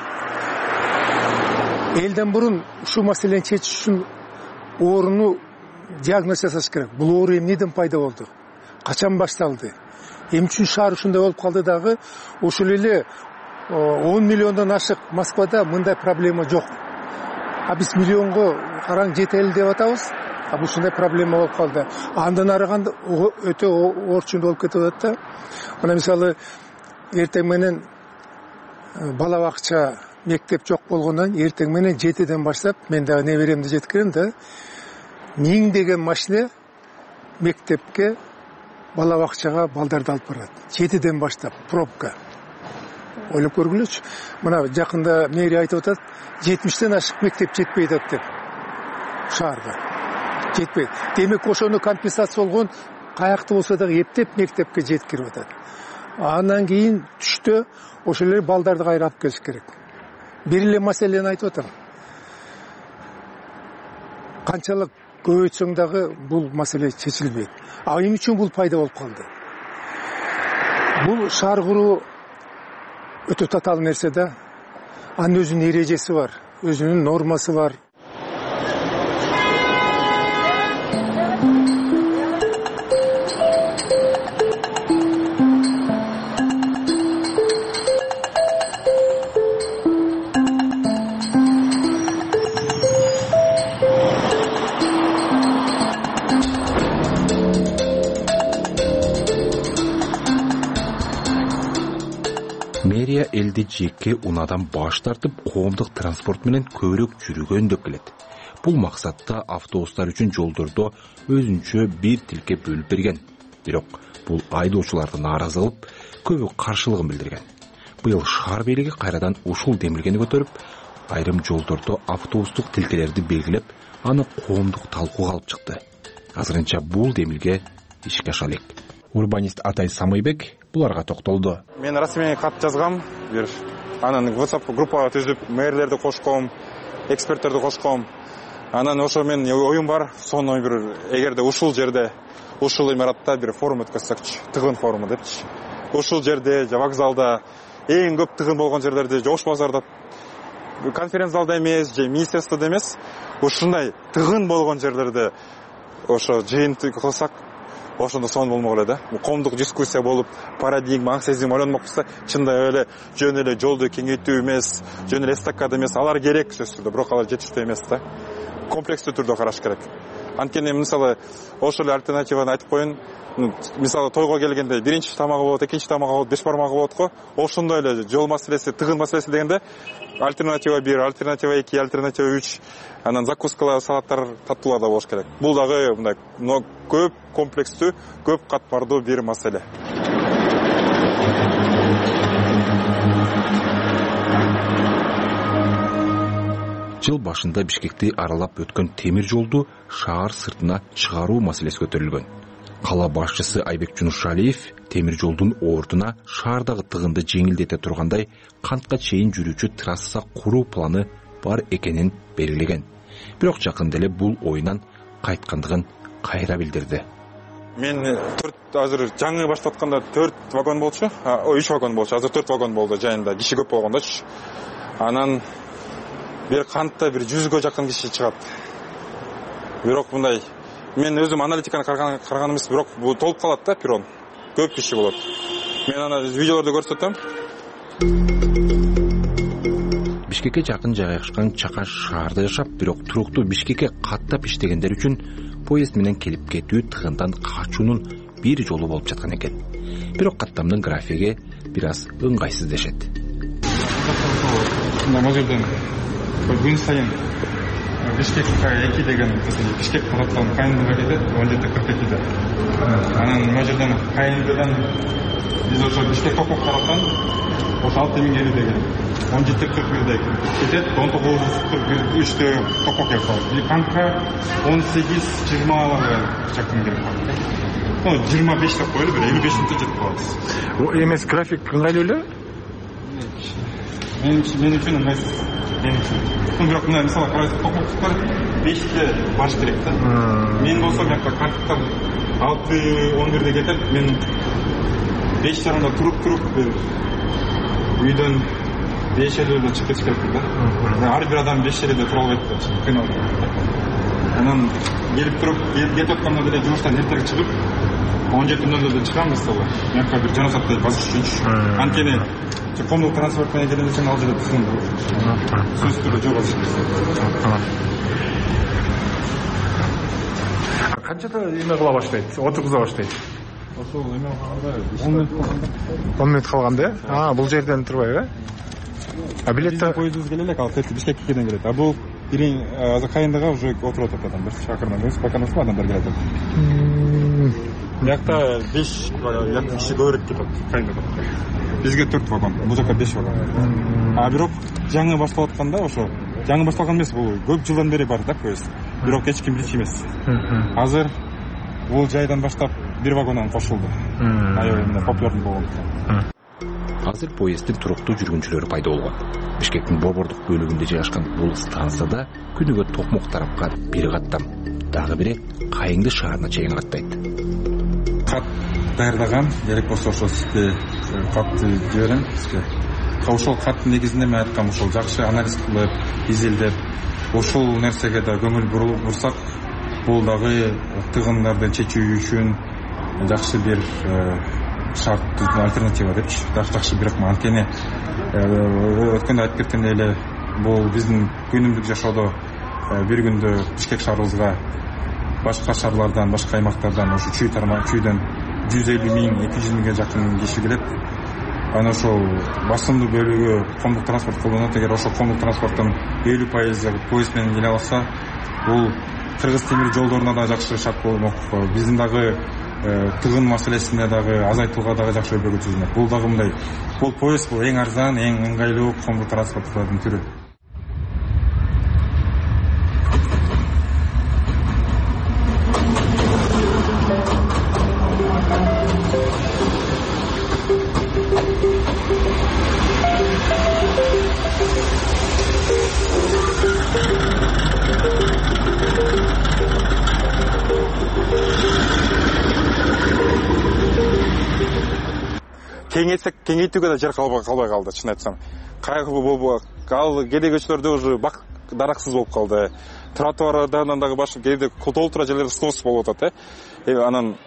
Элден мурун ушул маселени чечиш үчүн ооруну диагноз жасаш керек. Бул оору эмнеден пайда болду? Качан башталды? Эмне үчүн шаар ушундай болуп калды дагы? Ошол эле он миллиондон ашык Москвада мындай проблема жок. А биз миллионго караң жете эле деп атабыз. А бул ушундай проблема болуп калды. Андан арыганда өтө орчун болуп кетип атат да. Мына мисалы эртең менен бала бакча, мектеп жок болгондон эртең менен жетиден баштап, мен дагы неберемди жеткирем да, миңдеген машина мектепке, бала бакчага балдарды алып барат. жетиден баштап пробка. Ойлоп көргүлөчү. Мына жакында мэрия айтып атат, жетимиштен ашык мектеп жетпейт деп. Шаарга жетпейт. Демек ошону компенсация болгон каякты болсо дагы эптеп мектепке жеткирип атат. Андан кийин түштө ошол эле балдарды кайра алып келиш керек. Бир эле маселени айтып атам. Канчалык көбөйтсөң дагы бул маселе чечилбейт. А эмне үчүн бул пайда болуп калды? Бул шаар куруу өтө татаал нерсе да. Анын өзүнүн эрежеси бар, өзүнүн нормасы бар. Мэрия элди жеке унаадан баш тартып, коомдук транспорт менен көбүрөөк жүргөн деп келет. Бул максатта автобустар үчүн жолдордо өзүнчө бир тилке бөлүп берген. Бирок бул айдоочуларды нааразы кылып, көбү каршылыгын билдирген. Быйыл шаар бийлиги кайрадан ушул демилгени көтөрүп, айрым жолдордо автобустук тилкелерди белгилеп, аны коомдук талкууга алып чыкты. Азырынча бул демилге ишке аша элек. Урбанист Атай Самыйбек буларга токтолду. Мен расмий кат жазгам, бир анан WhatsApp группага түзүп, мэрлерди кошком, эксперттерди кошком. Анан ошо мен оюм бар, сону бир эгерде ушул жерде, ушул имаратта бир форум өткөзсөкчү, тыгын форуму депчи. Ушул жерде, же вокзалда, эң көп тыгын болгон жерлерде, же Ош базарда, конференц залда эмес, же министерстводо эмес, ушундай тыгын болгон жерлерде ошо жыйын кылсак, ошондо сон болмок эле да. Коомдук дискуссия болуп, парадигма, аң сезим ойлонмок болсо, чындай эле жөн эле жолду кеңейтүү эмес, жөн эле эстакада эмес, алар керек сөзсүз түрдө, бирок алар жетиштүү эмес да. Комплекстүү түрдө караш керек. Анткени мисалы ошол эле альтернативаны айтып коеюн. Мисалы тойго келгенде биринчи тамагы болот, экинчи тамагы болот, беш бармагы болот го. Ошондой эле жол маселеси, тыгын маселеси дегенде альтернатива бир, альтернатива эки, альтернатива үч, анан закускалар, салаттар, таттуулар да болуш керек. Бул дагы мындай көп комплекстүү, көп катмардуу бир маселе. Жыл башында Бишкекти аралап өткөн темир жолду шаар сыртына чыгаруу маселеси көтөрүлгөн. кала башчысы Айбек Жунушалиев темир жолдун ордуна шаардагы тыгынды жеңилдете тургандай кантка чейин жүрүүчү трасса куруу планы бар экенин белгилеген. Бирок жакында эле бул оюнан кайткандыгын кайра билдирди. Мен төрт азыр жаңы баштап атканда төрт вагон болчу, үч вагон болчу. Азыр төрт вагон болду жайында. Киши көп болгондочу. Анан бир кантта бир жүзгө жакын киши чыгат. Бирок мындай мен өзүм аналитиканы караган эмес, бирок бул толуп калат да перрон. Көп киши болот. Мен аны видеолордо көрсөтөм. Бишкекке жакын жайгашкан чакан шаарда жашап, бирок туруктуу Бишкекке каттап иштегендер үчүн поезд менен келип кетүү тыгындан качуунун бир жолу болуп жаткан экен. Бирок каттамдын графиги бир аз ыңгайсыз дешет. Мына жерден күн сайын Бишкекке эки деген Бишкек тараптан Кайындыга кетет, он жети кырк экиде. Анан мына жерден Кайындыдан биз ошо Бишкек Токмок тараптан ошо алты миң элүү деген он жети кырк бирде кетет, он тогуз кырк үчтө Токмокко калат. И Канка он сегиз жыйырмаларга жакын келип калат. Ну, жыйырма беш деп коелу, бир элүү беш мүнөттө жетип калабыз. Эмес, график ыңгайлуу эле? Мен мен үчүн ыңгайсыз. Мен үчүн. Бирок мына мисалы карайсыз, Токмоктуктар беште барыш керек да. Мен болсом жакта карттан алты он бирде кетет, мен беш жарымда туруп туруп бир үйдөн беш элүүдө чыгып кетиш керек да. Ар бир адам беш элүүдө тура албайт да, кыйналат. Анан келип туруп, кетип атканда деле жумуштан эртерээк чыгып, он жети нөлдө чыгам мисалы. Мынакка бир жана сааттай басыш үчүн. Анткени коомдук транспорт менен келген үчүн ал жерде түзүм сөзсүз түрдө жол алыш. Канчада эме кыла баштайт? Отургуза баштайт? Ошол эме калганда он мүнөт калганда. он мүнөт калганда, э? А, бул жерден турбайбы, э? А билетте поездубуз келе элек, ал Бишкеккеден келет. А бул бирин азыр Кайындыга уже отуруп атат адамдар. Шакырдан өз поканасы адамдар келет. Биякта беш якты киши көбүрөөк кетет Кайындыга. Бизге төрт вагон, бул жака беш вагон. А бирок жаңы башталып атканда ошо жаңы башталган эмес, бул көп жылдан бери бар да поезд. Бирок эч ким билчү эмес. Азыр бул жайдан баштап бир вагондан кошулду. Аябай популярный болгондуктан. Азыр поезддин туруктуу жүргүнчүлөрү пайда болгон. Бишкектин борбордук бөлүгүндө жайгашкан бул станцияда күнүгө Токмок тарапка бир каттам, дагы бири Кайыңды шаарына чейин каттайт. Кат даярдаган, керек болсо ошо сизге катты жиберем сизге. Ошол каттын негизинде мен айткам, ошол жакшы анализ кылып, изилдеп, ошол нерсеге да көңүл бурсак, бул дагы тыгындарды чечүү үчүн жакшы бир шарт, альтернатива депчи. Жакшы бирок анткени өткөндө айтып кеткендей эле, бул биздин күнүмдүк жашоодо бир күндө Бишкек шаарыбызга башка шаарлардан, башка аймактардан ошо чүй тармак чүйдөн жүз элүү миң, эки жүз миңге жакын киши келет. Аны ошол басымдуу бөлүгү коомдук транспорт колдонот. Эгер ошол коомдук транспорттун элүү пайызы поезд менен келе алса, бул кыргыз темир жолдоруна да жакшы шарт болмок. Биздин дагы тыгын маселесине дагы азайтууга дагы жакшы өбөгү түзүлмөк. Бул дагы мындай, бул поезд бул эң арзан, эң ыңгайлуу коомдук транспорттун түрү. Кеңейтсек, кеңейтүүгө да жер калбай калды, чын айтсам. Кайгы болуп, ал кээде көчөлөрдө уже бак дараксыз болуп калды. Тротуардан дагы башка кээде толтура жерлер снос болуп атат, э. Анан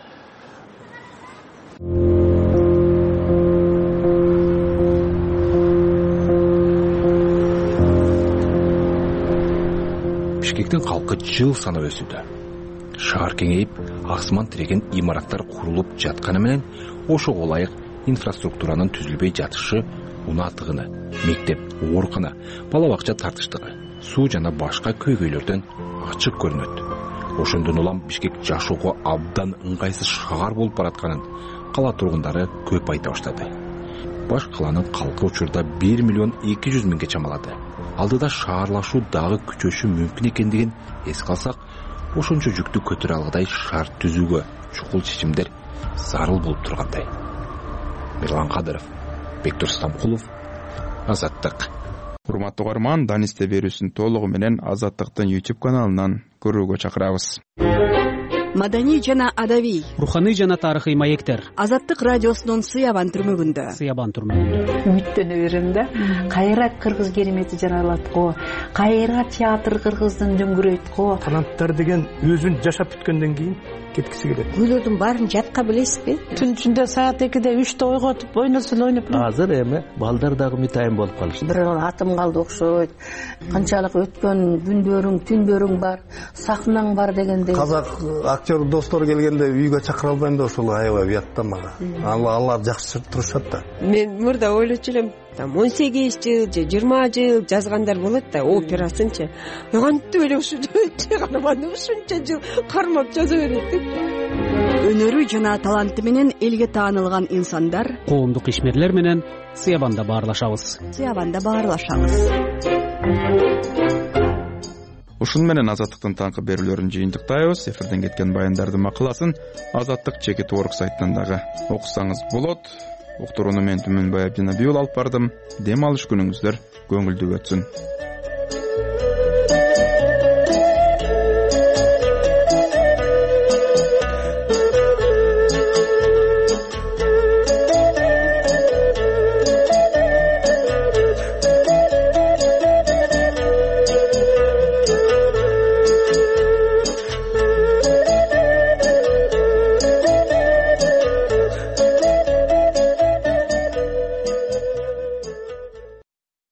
Бишкектин калкы жыл санап өсүүдө. Шаар кеңейип, асман тиреген имараттар курулуп жатканы менен ошого ылайык инфраструктуранын түзүлбөй жатышы, унаа тыгыны, мектеп, оорукана, бала бакча тартыштыгы, суу жана башка көйгөйлөрдөн ачык көрүнөт. Ошондон улам Бишкек жашоого абдан ыңгайсыз шаар болуп баратканын кала тургундары көп айта баштады. Баш каланын калкы учурда бир миллион эки жүз миңге чамалады. Алдыда шаарлашуу дагы күчөшү мүмкүн экендигин эске алсак, ошончо жүктү көтөрө алгыдай шарт түзүүгө чукул чечимдер зарыл болуп тургандай. Мирлан Кадыров, Бектур Стамкулов, Азаттык. Урматтуу угарман, Данисте берүүсүн толугу менен Азаттыктын YouTube каналынан көрүүгө чакырабыз. Маданий жана адабий, руханий жана тарыхый маектер. Азаттык радиосунун Сыябан түрмөгүндө. Сыябан түрмөгүндө. Үмүттөнө берем да. Кайра кыргыз керемети жаралат го. Кайра театр кыргыздын дөңгүрөйт го. Таланттар деген өзүн жашап бүткөндөн кийин кеткиси келет. Күйлөрдүн баарын жатка билесизби? Түн ичинде саат экиде үчтө ойготуп ойносун ойноп. Азыр эми балдар дагы мытайын болуп калышты. Бир атым калды окшойт. Канчалык өткөн күндөрүң, түндөрүң бар, сахнаң бар дегендей. Казак актер достор келгенде үйгө чакыра албайм да ошол аябай уятта мага. Алар жакшы турушат да. Мен мурда ойлочу элем, там он сегиз жыл же жыйырма жыл жазгандар болот да, операсынчы. Кантип эле ушунча карманды ушунча жыл кармап жаза берет деп. Өнөрү жана таланты менен элге таанылган инсандар, коомдук ишмерлер менен Сыябанда баарлашабыз. Сыябанда баарлашабыз. Ушун менен Азаттыктын таңкы берүүлөрүн жыйынтыктайбыз. Эфирден кеткен баяндардын макаласын Азаттык чекит орг сайтынан дагы окусаңыз болот. Уктурууну мен Түмөнбай Абдинабиев алып бардым. Дем алыш күнүңүздөр көңүлдүү өтсүн.